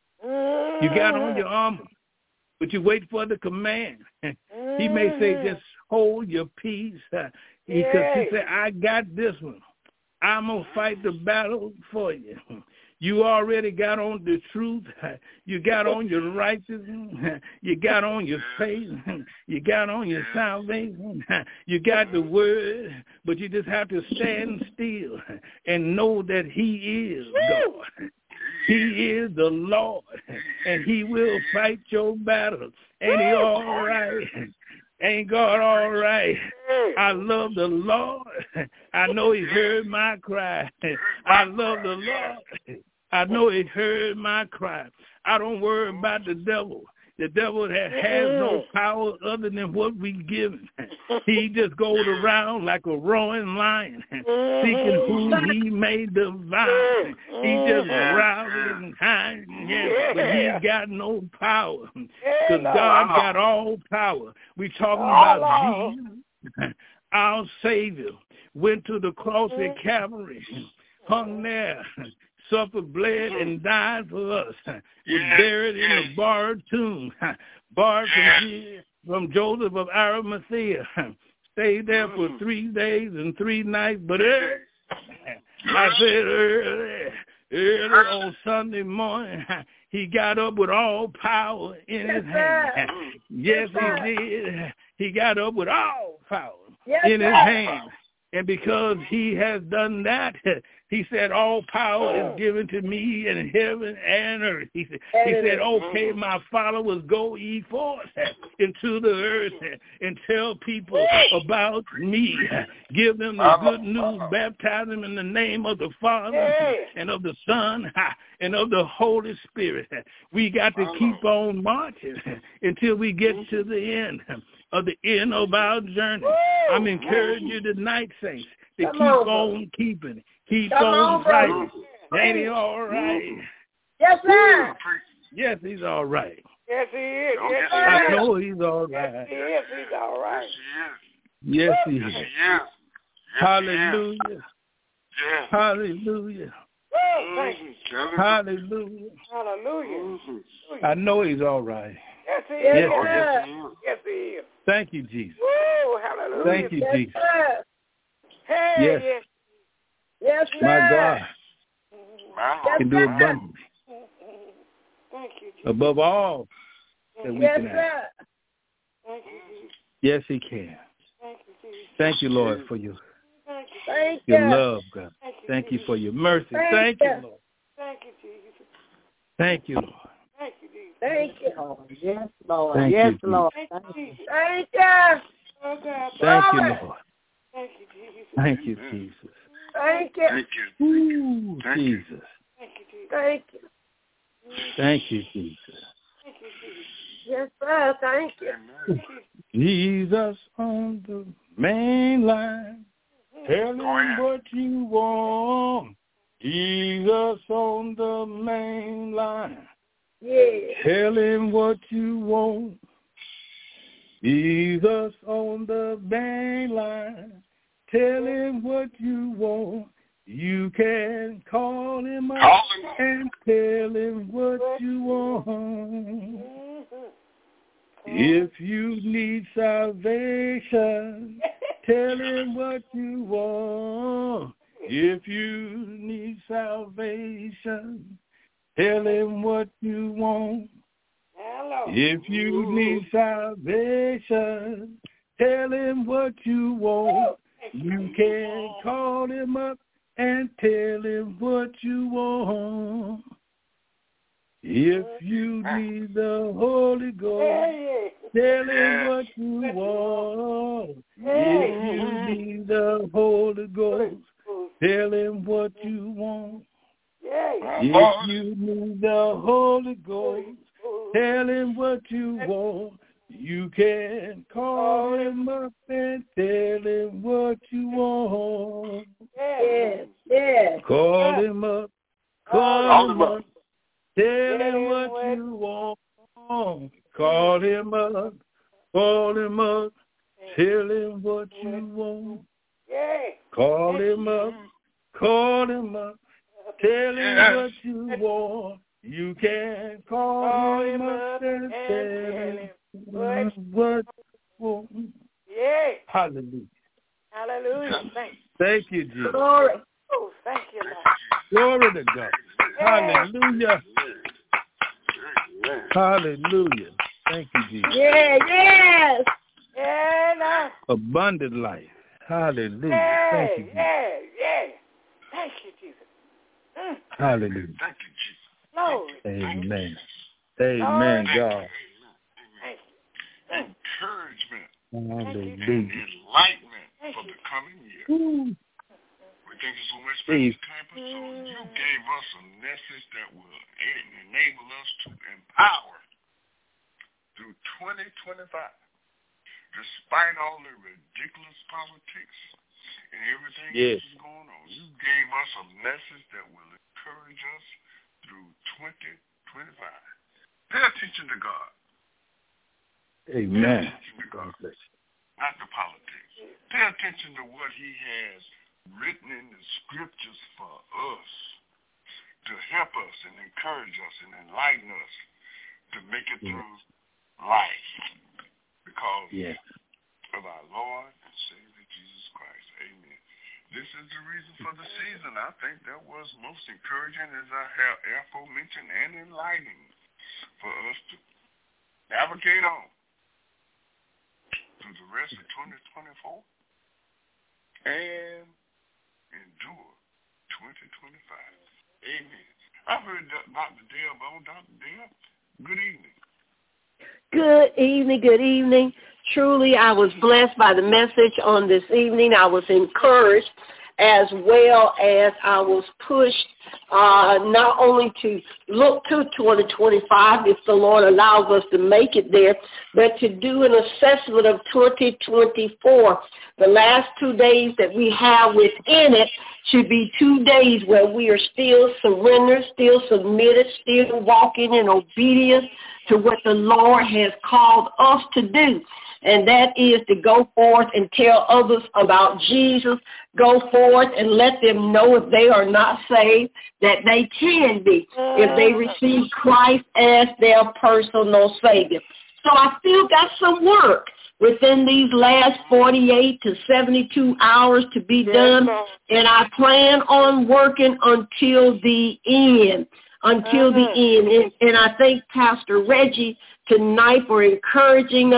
You got on your armor, but you wait for the command. He may say, just hold your peace. Because he said, I got this one. I'm going to fight the battle for you. You already got on the truth. You got on your righteousness. You got on your faith. You got on your salvation. You got the word, but you just have to stand still and know that he is God. He is the Lord, and he will fight your battles. Ain't he all right? Ain't God all right? I love the Lord. I know he heard my cry. I love the Lord. I know he heard my cry. I don't worry about the devil. The devil that has no power other than what we give him. He just goes around like a roaring lion, seeking who he may devour. He just rouses and hides, but he got no power. Because God got all power. We talking about Jesus, our Savior, went to the cross at Calvary, hung there, suffered, bled, and died for us. Was buried in a borrowed tomb, borrowed from Joseph of Arimathea. Stayed there for 3 days and 3 nights, but I said early on Sunday morning, he got up with all power in his hand. Yes, he did. He got up with all power in his hand. And because he has done that, he said, all power is given to me in heaven and earth. He said, okay, my followers, go ye forth into the earth and tell people about me. Give them the good news, baptize them in the name of the Father and of the Son and of the Holy Spirit. We got to keep on marching until we get to the end of our journey. I'm encouraging you tonight, saints, to keep on keeping. Keep on fighting. Ain't he all right? Yes, sir. Yes, he's all right. Yes, he is. Yes, I know he's all right. Yes, he is. He's all right. Yes, he is. Hallelujah. Hallelujah. Hallelujah. Hallelujah. I know he's all right. Yes, he is. Yes, he is. Thank you, Jesus. Woo, hallelujah. Thank you, Jesus. Hey, yes. Yes, sir. My God can do sir. abundantly. Thank you, Jesus. Above all that we can ask. Thank you, Jesus. Yes, he can. Thank you, Jesus. Thank you, Lord, for your Thank your you. love, God. Thank you for your mercy. Thank you, Lord. Thank you, Jesus. Thank you, Lord. Thank you, Jesus. Thank you. Yes, Lord. Thank Yes, you, Lord. Thank Thank you, you. Jesus. Thank you. Oh, God. Thank you, Lord. Thank you, Jesus. Thank you, Jesus. Thank you. Thank you. Ooh, Thank you. Jesus. Thank you, Jesus. Thank you. Thank you, Jesus. Thank you, Jesus. Yes, sir. Thank you. Amen. Jesus on the main line. Tell him what you want. Jesus on the main line. Yeah. Tell him what you want. Jesus on the main line. Tell him what you want. You can call him up and tell him what you want. If you need salvation, tell him what you want. If you need salvation, tell him what you want. Hello. If you need salvation, tell him what you want. You can call him up and tell him what you want. If you need the Holy Ghost, tell him what you want. If you need the Holy Ghost, tell him what you want. If you need the Holy Ghost, tell him what you want. You can call him up and tell him what you want. Yes. Call him up. Call him up. Tell him what you want. Call him up. Call him up. Tell him what you want. Call him up. Call him up. Tell him what you want. You can call him up and tell him what you want. Hallelujah. Hallelujah. Thank you, Jesus. Glory. Oh, thank you, Lord. Glory to God. Hallelujah. Hallelujah. Thank you, Jesus. Yes. Yeah, abundant life. Hallelujah. Thank you, Jesus. Thank you, Jesus. Hallelujah. Thank you, Jesus. Glory. Amen. Amen, God. Thank you. Encouragement Hallelujah. and enlightenment for the coming year. We thank you so much for this campus. So you gave us a message that will enable us to empower through 2025. Despite all the ridiculous politics and everything that is going on, you gave us a message that will encourage us through 2025. Pay attention to God. Amen. Pay attention to God, not the politics. Pay attention to what he has written in the scriptures for us to help us and encourage us and enlighten us to make it through life because of our Lord and Savior Jesus Christ. Amen. This is the reason for the season. I think that was most encouraging, as I have aforementioned, and enlightening for us to navigate on through the rest of 2024 and endure 2025. Amen. I heard Dr. Dale on. Dr. Dale, good evening. Good evening. Truly, I was blessed by the message on this evening. I was encouraged as well as I was pushed not only to look to 2025 if the Lord allows us to make it there, but to do an assessment of 2024. The last 2 days that we have within it should be 2 days where we are still surrendered, still submitted, still walking in obedience to what the Lord has called us to do. And that is to go forth and tell others about Jesus. Go forth and let them know if they are not saved, that they can be if they receive Christ as their personal Savior. So I still got some work within these last 48 to 72 hours to be done, and I plan on working until the end. And I thank Pastor Reggie tonight for encouraging us.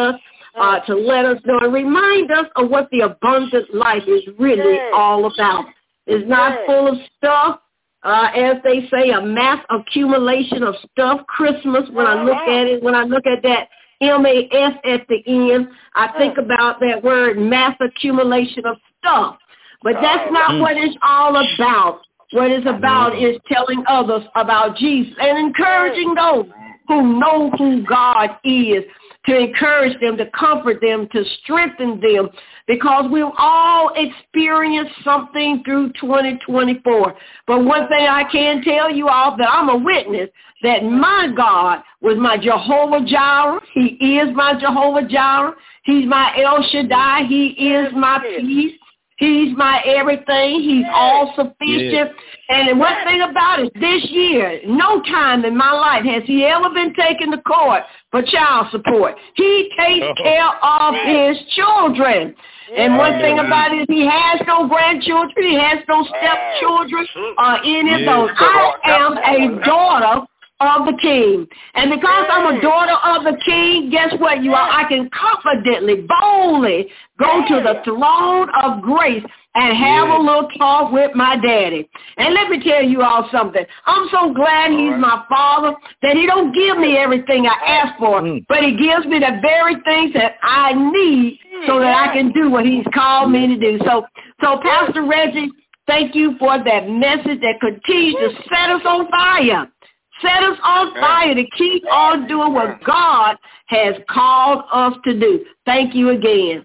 to let us know and remind us of what the abundant life is really all about. It's not full of stuff. As they say, a mass accumulation of stuff. Christmas, when I look at it, when I look at that MAS at the end, I think about that word, mass accumulation of stuff. But that's not what it's all about. What it's about is telling others about Jesus and encouraging those who know who God is, to encourage them, to comfort them, to strengthen them, because we've all experienced something through 2024. But one thing I can tell you all, that I'm a witness that my God was my Jehovah Jireh. He is my Jehovah Jireh. He's my El Shaddai. He is my peace. He's my everything. He's all sufficient. And one thing about it, this year, no time in my life has he ever been taken to court for child support. He takes care of his children. And one thing about it, he has no grandchildren. He has no stepchildren or any of those. I am a daughter of the King. And because I'm a daughter of the King, guess what, you are? I can confidently, boldly go to the throne of grace and have a little talk with my daddy. And let me tell you all something. I'm so glad he's my father, that he don't give me everything I ask for, but he gives me the very things that I need so that I can do what he's called me to do. So Pastor Reggie, thank you for that message that continues to set us on fire. Set us on fire to keep on doing what God has called us to do. Thank you again.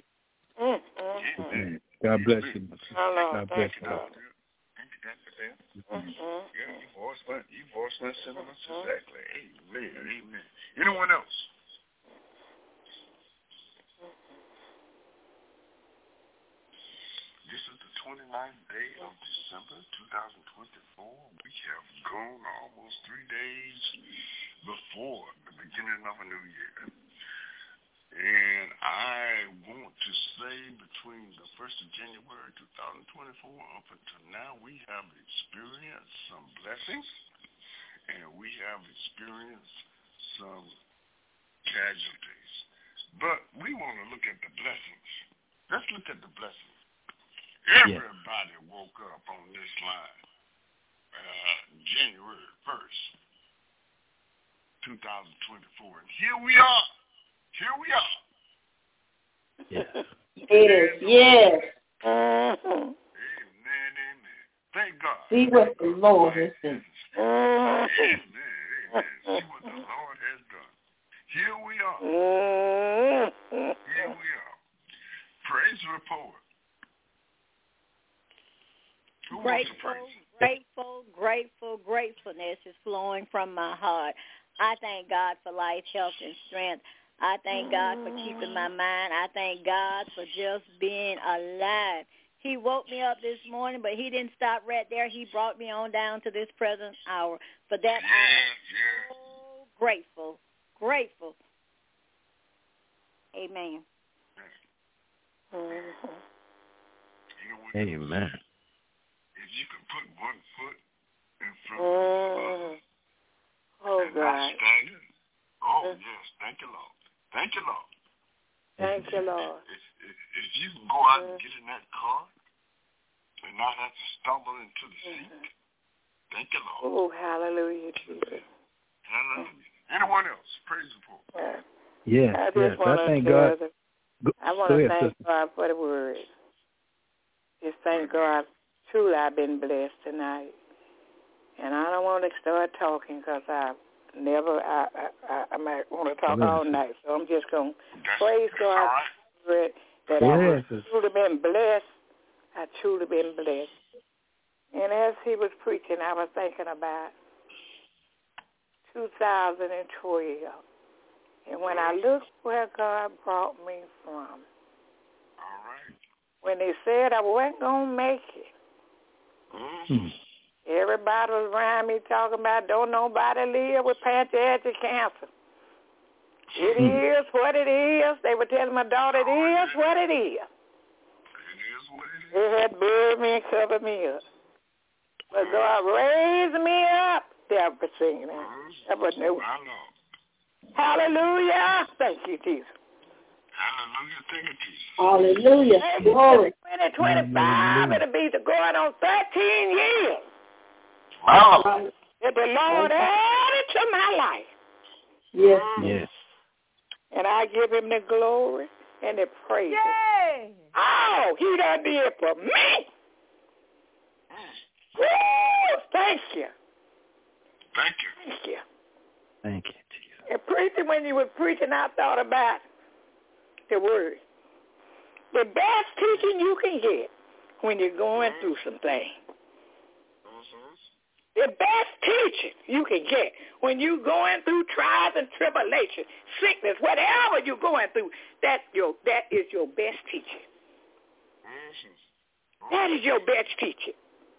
God bless you. God bless you. You voiced my sentiments exactly. Amen. Anyone else? This is the 29th day of December 2024. We have gone almost 3 days before the beginning of a new year. And I want to say between the 1st of January 2024 up until now, we have experienced some blessings and we have experienced some casualties. But we want to look at the blessings. Let's look at the blessings. Everybody woke up on this line January 1st, 2024. And here we are. Yes. Amen. Thank God. See what the Lord has done. Amen. See what the Lord has done. Here we are. Praise report. Gratefulness is flowing from my heart. I thank God for life, health, and strength. I thank God for keeping my mind. I thank God for just being alive. He woke me up this morning, but he didn't stop right there. He brought me on down to this present hour. For that, I am so grateful. Amen. Amen. If you can put one foot in front of the other and not staggering. Yes. Thank you, Lord. Thank you, Lord. If you can go out and get in that car and not have to stumble into the seat, thank you, Lord. Oh, hallelujah, Jesus. Hallelujah. Anyone else? Praise the Lord. I thank God. I want to thank God for the word. Just thank God. Truly, I've been blessed tonight. And I don't want to start talking because I might want to talk all night. So I'm just going to praise God that I've truly been blessed. I've truly been blessed. And as he was preaching, I was thinking about 2012. And when I looked where God brought me from, when they said I wasn't going to make it, everybody was around me talking about don't nobody live with pancreatic cancer. It is what it is. They were telling my daughter it is what it is. They had buried me and covered me up. But God raised me up. Deborah singing that. Deborah knew. Hallelujah. Thank you, Jesus. Thank you, Jesus. Hallelujah. Glory. 2025, it'll be going on 13 years. Wow. That the Lord added to my life. Yes. Yes. And I give him the glory and the praise. Yay! Oh, he done did for me. Woo, thank you. Thank you. Thank you. Thank you, Jesus. And preaching, when you were preaching, I thought about the word. The best teaching you can get when you're going through some things. The best teaching you can get when you're going through trials and tribulations, sickness, whatever you're going through, that is your best teaching. That is your best teaching.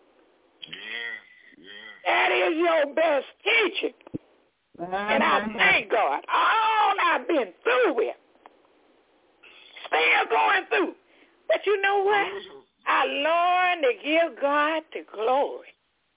That is your best teaching. And I thank God. All I've been through with, still going through. But you know what? I learned to give God the glory.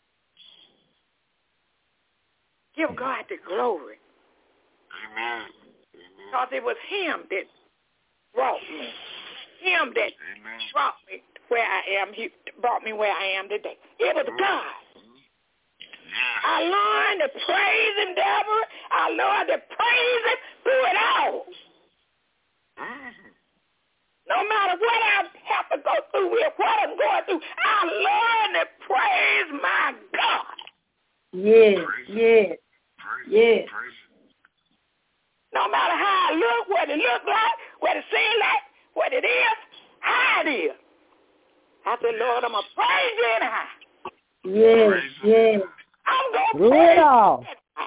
Give God the glory. Amen. Because it was him that brought me. Him that brought me where I am. He brought me where I am today. It was God. I learned to praise him, Deborah. I learned to praise him through it all. No matter what I have to go through with, what I'm going through, I learned to praise my God. Yes, yes, yes. No matter how I look, what it look like, what it seems like, what it is, how it is. I said, Lord, I'm going to praise you anyhow. Yes, yes. I'm going to Through praise it all.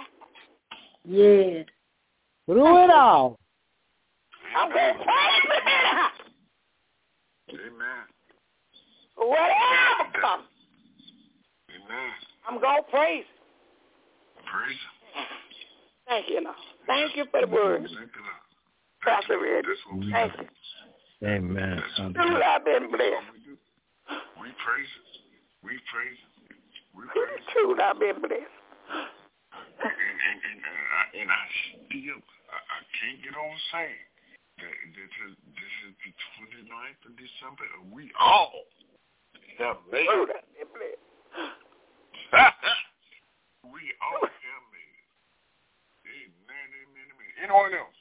Yes. Through it all. I'm going to praise him anyhow. Amen. Whatever comes. Amen. I'm going to praise him. Praise him. Thank you, Lord. Thank you for the word. Thank you, Lord. Pastor Red. Thank you. Amen. Truly, I've been blessed. We praise him. We praise him. We praise him. Truly, I've been blessed. And I still, I can't get on saying that this is the 29th of December, and we all have made it. We all have made it. Amen, amen, amen. Anyone else?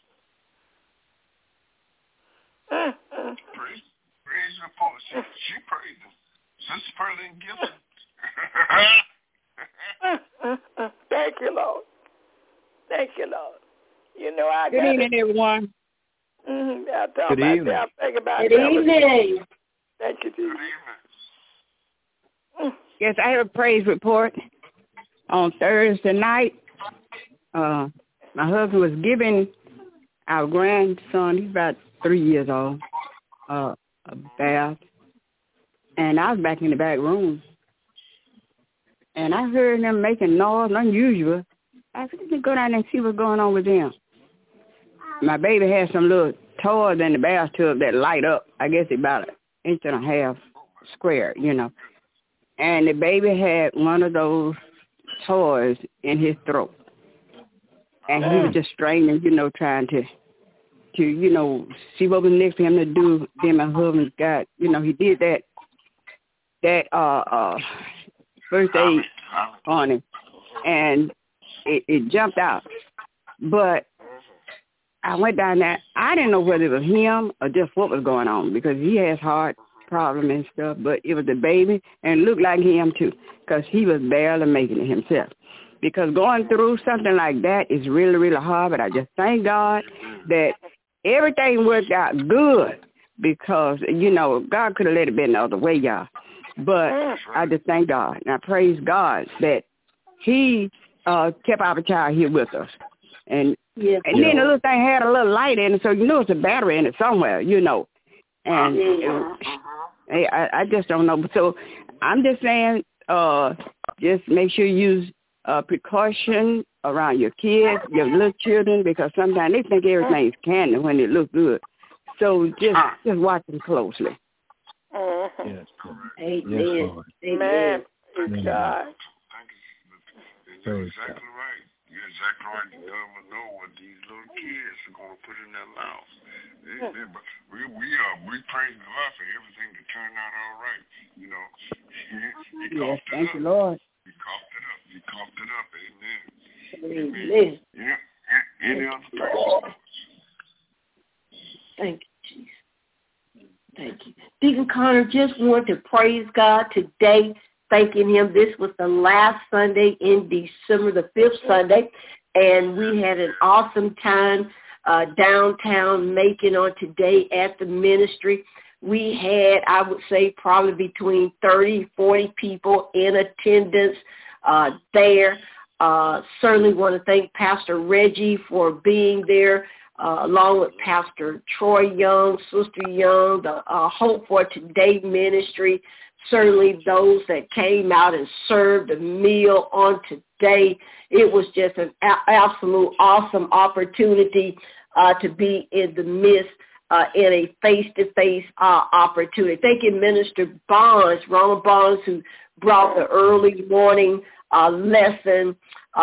Praise report. She praised him. Sister Pearline Gibson. Thank you, Lord. Thank you, Lord. You know, I Good evening, everyone. Good evening. I'll think about Good evening. Thank you, Jesus. Yes, I have a praise report. On Thursday night, my husband was giving our grandson, he's about 3 years old, a bath. And I was back in the back room. And I heard them making noise, unusual. I said, let me go down there and see what's going on with them. My baby had some little toys in the bathtub that light up. I guess about 1.5 inches square, you know. And the baby had one of those toys in his throat. And he was just straining, you know, trying to you know, see what was next for him to do. Then my husband got, you know, he did that first aid on him, and it jumped out. But I went down there. I didn't know whether it was him or just what was going on, because he has heart problem and stuff, but it was the baby, and it looked like him too, because he was barely making it himself. Because going through something like that is really, really hard, but I just thank God that everything worked out good, because, you know, God could have let it be the other way, y'all. But I just thank God, and I praise God that he kept our child here with us. And then the little thing had a little light in it, so you know it's a battery in it somewhere, you know. And I just don't know. So I'm just saying, just make sure you use precaution around your kids, your little children, because sometimes they think everything is candy when it looks good. So just watch them closely. Yes. Amen. Amen. Praise God. You're exactly right. You're exactly right. You never know what these little kids are going to put in their mouths. Amen. But we praise God for everything to turn out all right. You know, he yes, coughed thank it up. you, Lord. He coughed it up. He coughed it up. Amen. Amen. Yeah. Any other praise? Thank you, Jesus. Thank you. Deacon Connor, just want to praise God today, thanking him. This was the last Sunday in December, the 5th Sunday, and we had an awesome time downtown Macon on today at the ministry. We had, I would say, probably between 30, 40 people in attendance there. Certainly want to thank Pastor Reggie for being there, along with Pastor Troy Young, Sister Young, the Hope for Today ministry. Certainly those that came out and served a meal on today. It was just an absolute awesome opportunity to be in the midst in a face-to-face opportunity. Thank you, Minister Bonds, Ronald Bonds, who brought the early morning lesson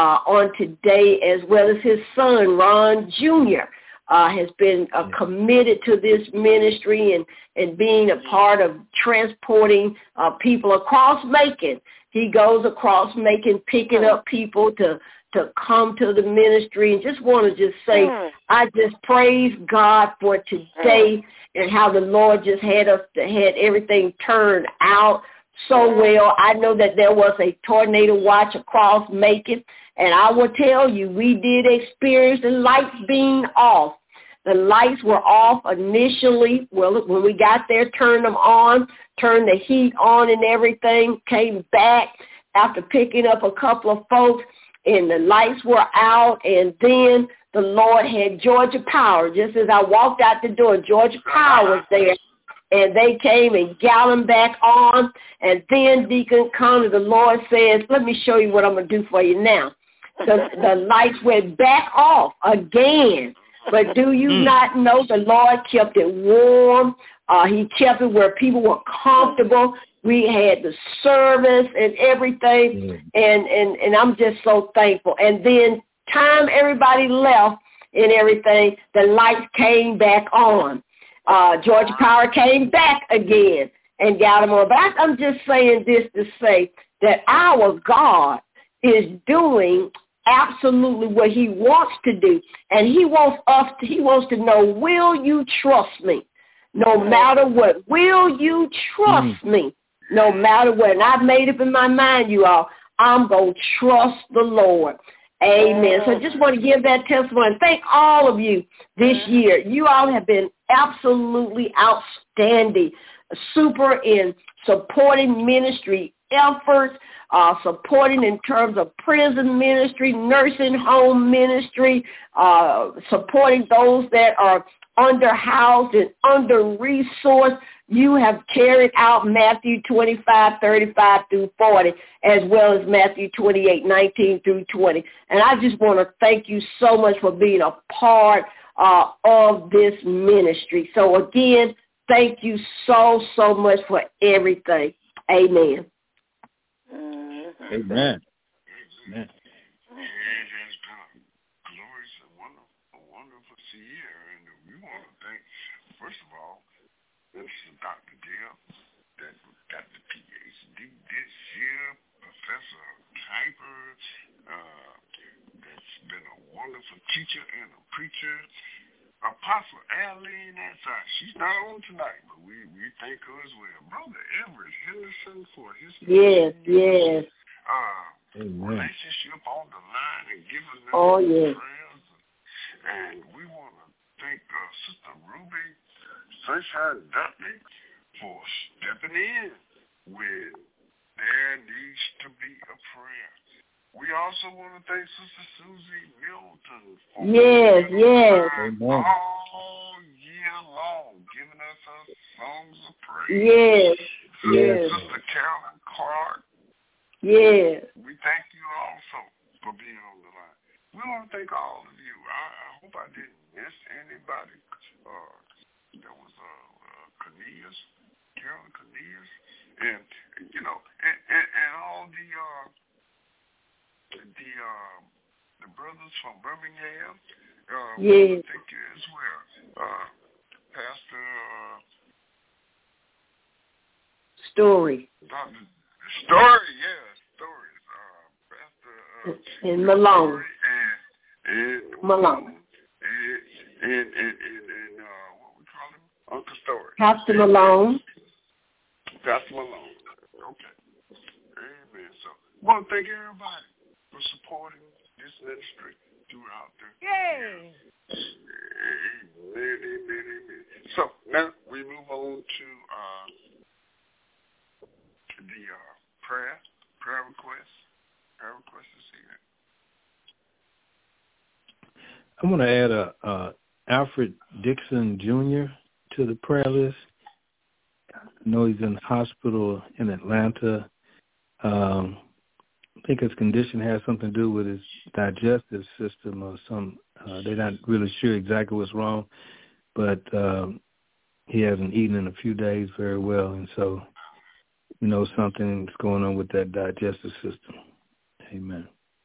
on today, as well as his son, Ron Jr., has been committed to this ministry and being a part of transporting people across Macon. He goes across Macon picking up people to come to the ministry, and just want to just say, I just praise God for today and how the Lord just had everything turned out so well. I know that there was a tornado watch across Macon, and I will tell you, we did experience the lights being off. The lights were off initially. Well, when we got there, turned them on, turned the heat on and everything, came back after picking up a couple of folks, and the lights were out, and then the Lord had Georgia Power. Just as I walked out the door, Georgia Power was there, and they came and got them back on, and then Deacon Connor, the Lord says, let me show you what I'm going to do for you now. The lights went back off again. But do you not know the Lord kept it warm? He kept it where people were comfortable. We had the service and everything, and I'm just so thankful. And then time everybody left and everything, the lights came back on. Georgia Power came back again and got them on. But I'm just saying this to say that our God is doing absolutely what he wants to do, and he wants to know, will you trust me no matter what? Will you trust me no matter what? And I've made up in my mind, you all, I'm going to trust the Lord. Amen. So I just want to give that testimony. Thank all of you this year. You all have been absolutely outstanding, super in supporting ministry efforts, supporting in terms of prison ministry, nursing home ministry, supporting those that are underhoused and under-resourced. You have carried out Matthew 25:35 through 40, as well as Matthew 28:19 through 20. And I just want to thank you so much for being a part of this ministry. So again, thank you so, so much for everything. Amen. Amen. Amen. It has been a glorious and wonderful year, and we want to thank, first of all, Mr. Dr. Dale, that got the PhD this year, Professor Kuiper, that's been a wonderful teacher and a preacher. Apostle Arlene, she's not on tonight, but we thank her as well. Brother Everett Henderson for his relationship on the line and giving them prayers. And we want to thank Sister Ruby Sunshine Dudley for stepping in when there needs to be a prayer. We also want to thank Sister Susie Milton for all year long, giving us her songs of praise. Sister Carolyn Clark. We thank you also for being on the line. We want to thank all of you. I hope I didn't miss anybody. There was Carolyn Cornelius, and all the the brothers from Birmingham. Yes. Thank you as well. Pastor Story. Story. Pastor and Malone. And Malone. And what we call him? Uncle Story. Pastor Malone. Pastor Malone. Okay. Amen. So I want to thank everybody for supporting this ministry throughout the years. Amen. So now we move on to the prayer requests. Prayer requests this evening. I'm going to add Alfred Dixon Jr. to the prayer list. I know he's in the hospital in Atlanta. I think his condition has something to do with his digestive system or some. They're not really sure exactly what's wrong, but he hasn't eaten in a few days very well, and so something's going on with that digestive system. Amen.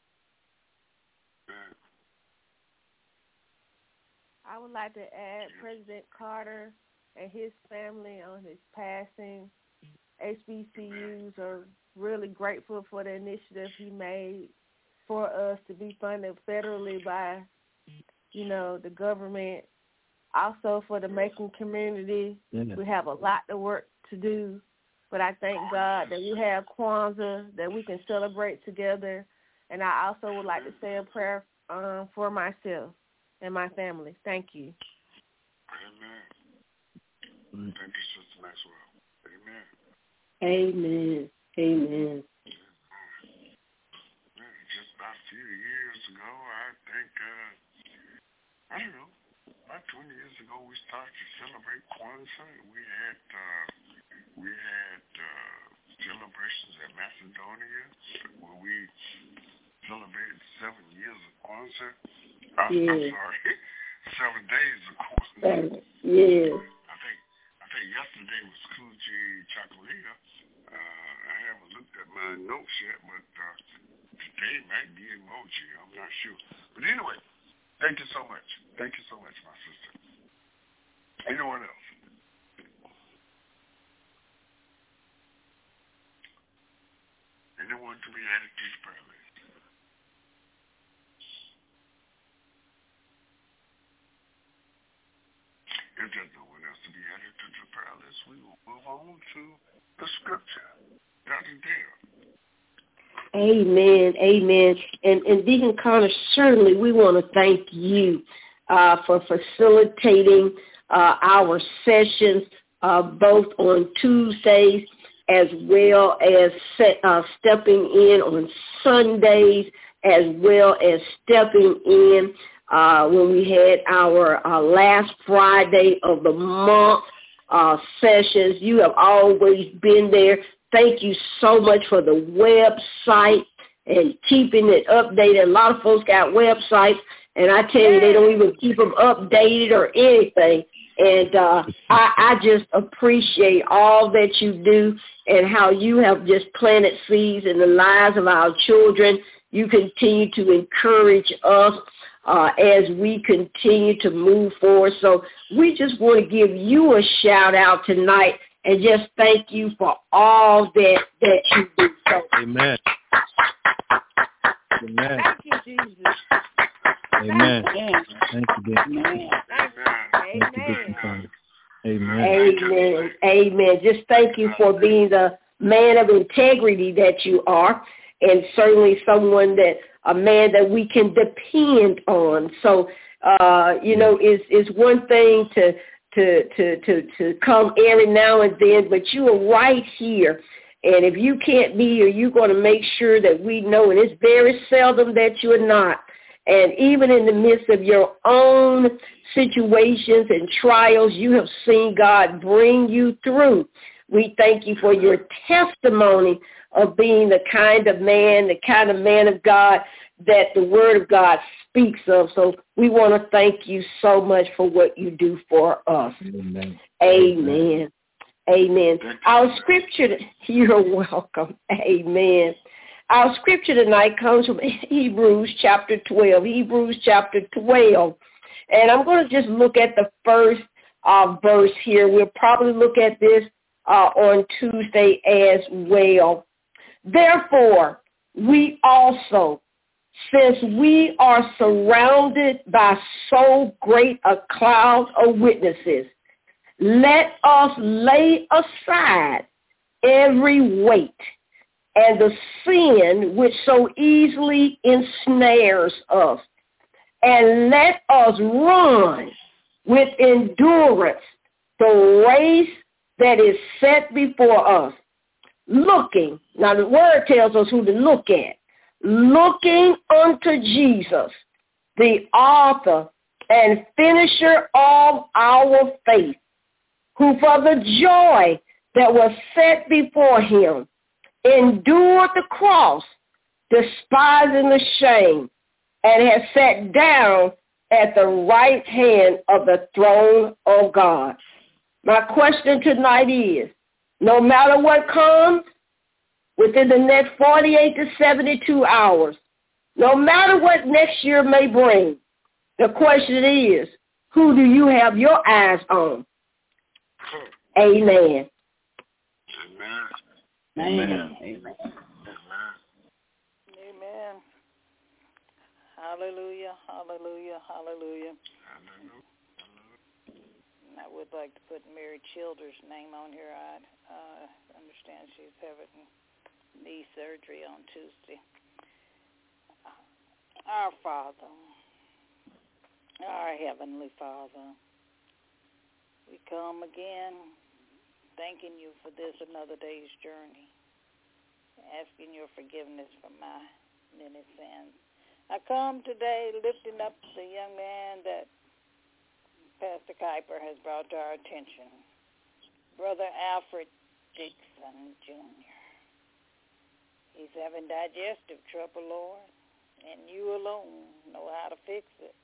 I would like to add President Carter and his family on his passing. HBCUs are really grateful for the initiative he made for us to be funded federally by, the government. Also for the Macon community, we have a lot of work to do, but I thank God that we have Kwanzaa that we can celebrate together. And I also would like to say a prayer for myself and my family. Thank you. Amen. Thank you, Sister Maxwell. Amen. Amen. Amen. Just about a few years ago, I think, about 20 years ago, we started to celebrate Kwanzaa. We had celebrations at Macedonia where we celebrated 7 years of Kwanzaa. I'm sorry, 7 days of Kwanzaa. Yeah. I think yesterday was Kuji Chakalita. I haven't looked at my notes yet, but today might be emoji. I'm not sure. But anyway, thank you so much. Thank you so much, my sister. Anyone else? Anyone to be added to the prayer list? If there's no one else to be added to the prayer list, we will move on to the scripture. Dr. Dale. Amen. Amen. And Deacon Connor, certainly we want to thank you for facilitating our sessions both on Tuesdays as well as stepping in on Sundays, as well as stepping in when we had our last Friday of the month sessions. You have always been there. Thank you so much for the website and keeping it updated. A lot of folks got websites, and I tell you, they don't even keep them updated or anything. And I just appreciate all that you do and how you have just planted seeds in the lives of our children. You continue to encourage us as we continue to move forward. So we just want to give you a shout out tonight and just thank you for all that you do. So, amen. Amen. Thank you, Jesus. Amen. Thank you, Amen. Amen. Amen. Amen. Amen. Just thank you for being the man of integrity that you are, and certainly a man that we can depend on. So, it's one thing to come every now and then, but you are right here. And if you can't be here, you're going to make sure that we know, and it's very seldom that you are not. And even in the midst of your own situations and trials, you have seen God bring you through. We thank you for your testimony of being the kind of man of God that the Word of God speaks of. So we want to thank you so much for what you do for us. Amen. Amen. Amen. Our scripture, you're welcome. Amen. Our scripture tonight comes from Hebrews chapter 12. Hebrews chapter 12. And I'm going to just look at the first verse here. We'll probably look at this on Tuesday as well. Therefore, we also, since we are surrounded by so great a cloud of witnesses, let us lay aside every weight and the sin which so easily ensnares us, and let us run with endurance the race that is set before us, looking, now the word tells us who to look at, looking unto Jesus, the author and finisher of our faith, who for the joy that was set before him endured the cross, despising the shame, and has sat down at the right hand of the throne of God. My question tonight is, no matter what comes within the next 48 to 72 hours, no matter what next year may bring, the question is, who do you have your eyes on? Amen. Amen. Amen. Amen. Hallelujah, hallelujah, hallelujah. I would like to put Mary Childers' name on here. I understand she's having knee surgery on Tuesday. Our Father, our Heavenly Father, we come again thanking you for this another day's journey, asking your forgiveness for my many sins. I come today lifting up the young man that Pastor Kuiper has brought to our attention, Brother Alfred Dixon, Jr. He's having digestive trouble, Lord, and you alone know how to fix it.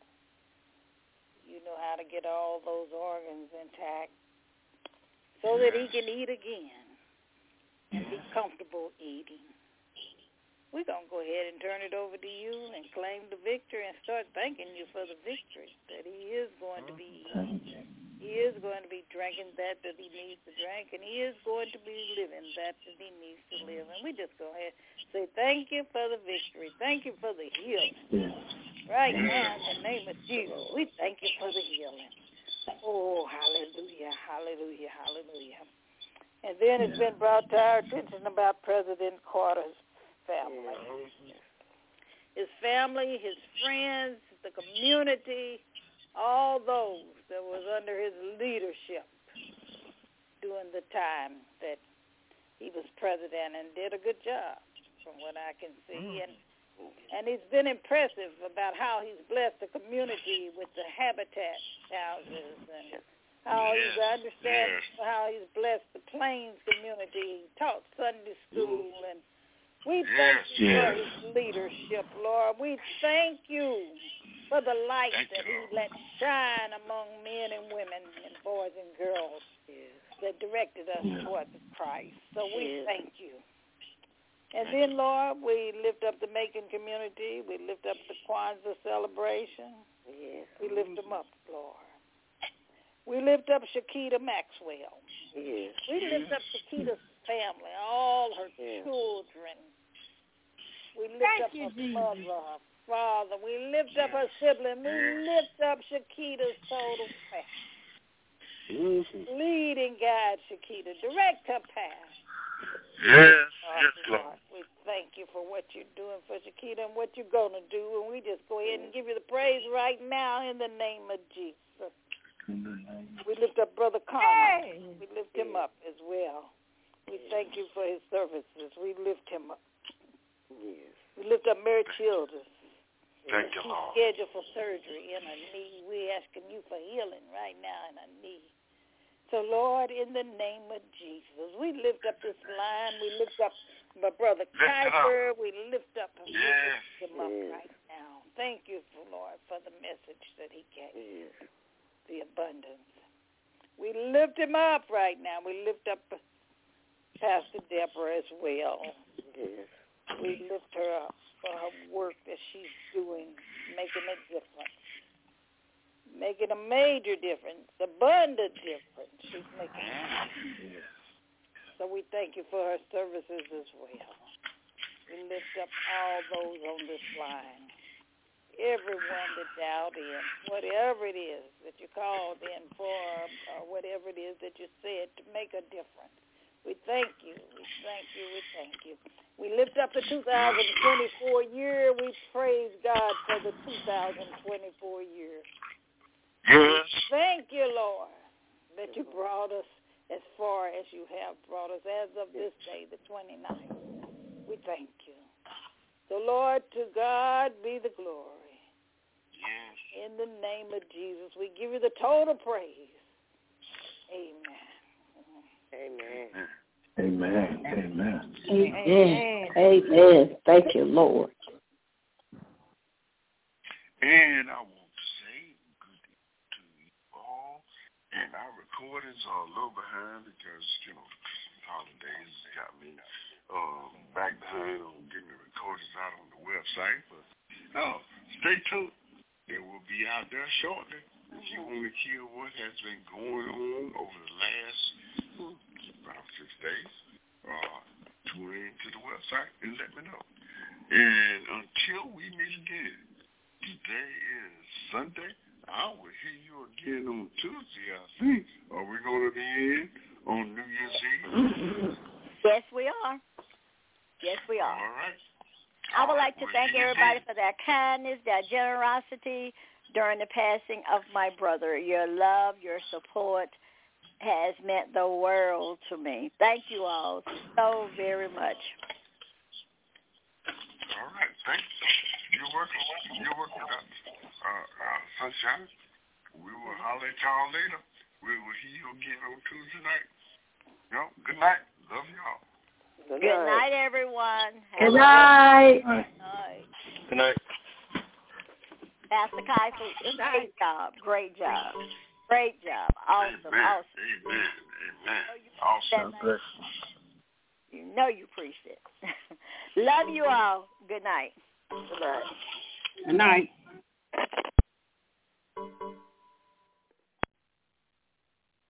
You know how to get all those organs intact so that he can eat again and be comfortable eating. We're going to go ahead and turn it over to you and claim the victory and start thanking you for the victory that he is going to be eating. He is going to be drinking that he needs to drink, and he is going to be living that he needs to live. And we just go ahead and say thank you for the victory. Thank you for the healing. Right now, in the name of Jesus, we thank you for the healing. Oh, hallelujah, hallelujah, hallelujah. And then it's been brought to our attention about President Carter's family. His family, his friends, the community, all those that was under his leadership during the time that he was president, and did a good job from what I can see. And it's been impressive about how he's blessed the community with the habitat houses and how he's how he's blessed the Plains community. He taught Sunday school, and we thank you for his leadership, Lord. We thank you for the light that he let shine among men and women and boys and girls that directed us towards Christ. So we thank you. And then, Lord, we lift up the Macon community. We lift up the Kwanzaa celebration. We lift them up, Lord. We lift up Shakita Maxwell. We lift up Shakita's family, all her children. We lift up her mother, her father. We lift up her sibling. We lift up Shakita's total family. Lead and guide Shakita. Direct her path. Yes, Lord. We thank you for what you're doing for Shakita and what you're going to do. And we just go ahead and give you the praise right now in the name of Jesus. We lift up Brother Connor. We lift him up as well. We thank you for his services. We lift him up. We lift up Mary Childers. Thank you, Lord. She's scheduled for surgery in her knee. We're asking you for healing right now in her knee. So, Lord, in the name of Jesus, we lift up this line. We lift up my Brother Kuiper. We lift up him. Lift him up right now. Thank you, Lord, for the message that he gave, the abundance. We lift him up right now. We lift up Pastor Deborah as well. We lift her up for her work that she's doing, making a difference. Making a major difference, abundant difference. She's making it. Yes. So we thank you for her services as well. We lift up all those on this line. Everyone that dialed in, whatever it is that you called in for, or whatever it is that you said to make a difference. We thank you. We thank you. We thank you. We lift up the 2024 year. We praise God for the 2024 year. Yes. Thank you, Lord, that you brought us as far as you have brought us as of this day, the 29th. We thank you. So, Lord, to God be the glory. Yes. In the name of Jesus, we give you the total praise. Amen. Amen. Amen. Amen. Amen. Thank you, Lord. And I want to say good to you all. And our recordings are a little behind because, you know, Christmas holidays got me back behind on getting the recordings out on the website. But stay tuned. They will be out there shortly. If you want to hear what has been going on over the last about 6 days, tune in to the website and let me know. And until we meet again, today is Sunday. I will hear you again on Tuesday, I think. Are we going to be in on New Year's Eve? Yes, we are. Yes, we are. All right. I would like to thank everybody for their kindness, their generosity during the passing of my brother. Your love, your support has meant the world to me. Thank you all so very much. All right. Thanks. You're working Sunshine. We will holler at y'all later. We will hear you again on Tuesday night. Good night. Love y'all. Good night, everyone. Good night. Good night. Pastor Kiefer, great job. Awesome. Amen. Awesome. Amen. Awesome. You know you preached it. Love you all. Good night. Good night.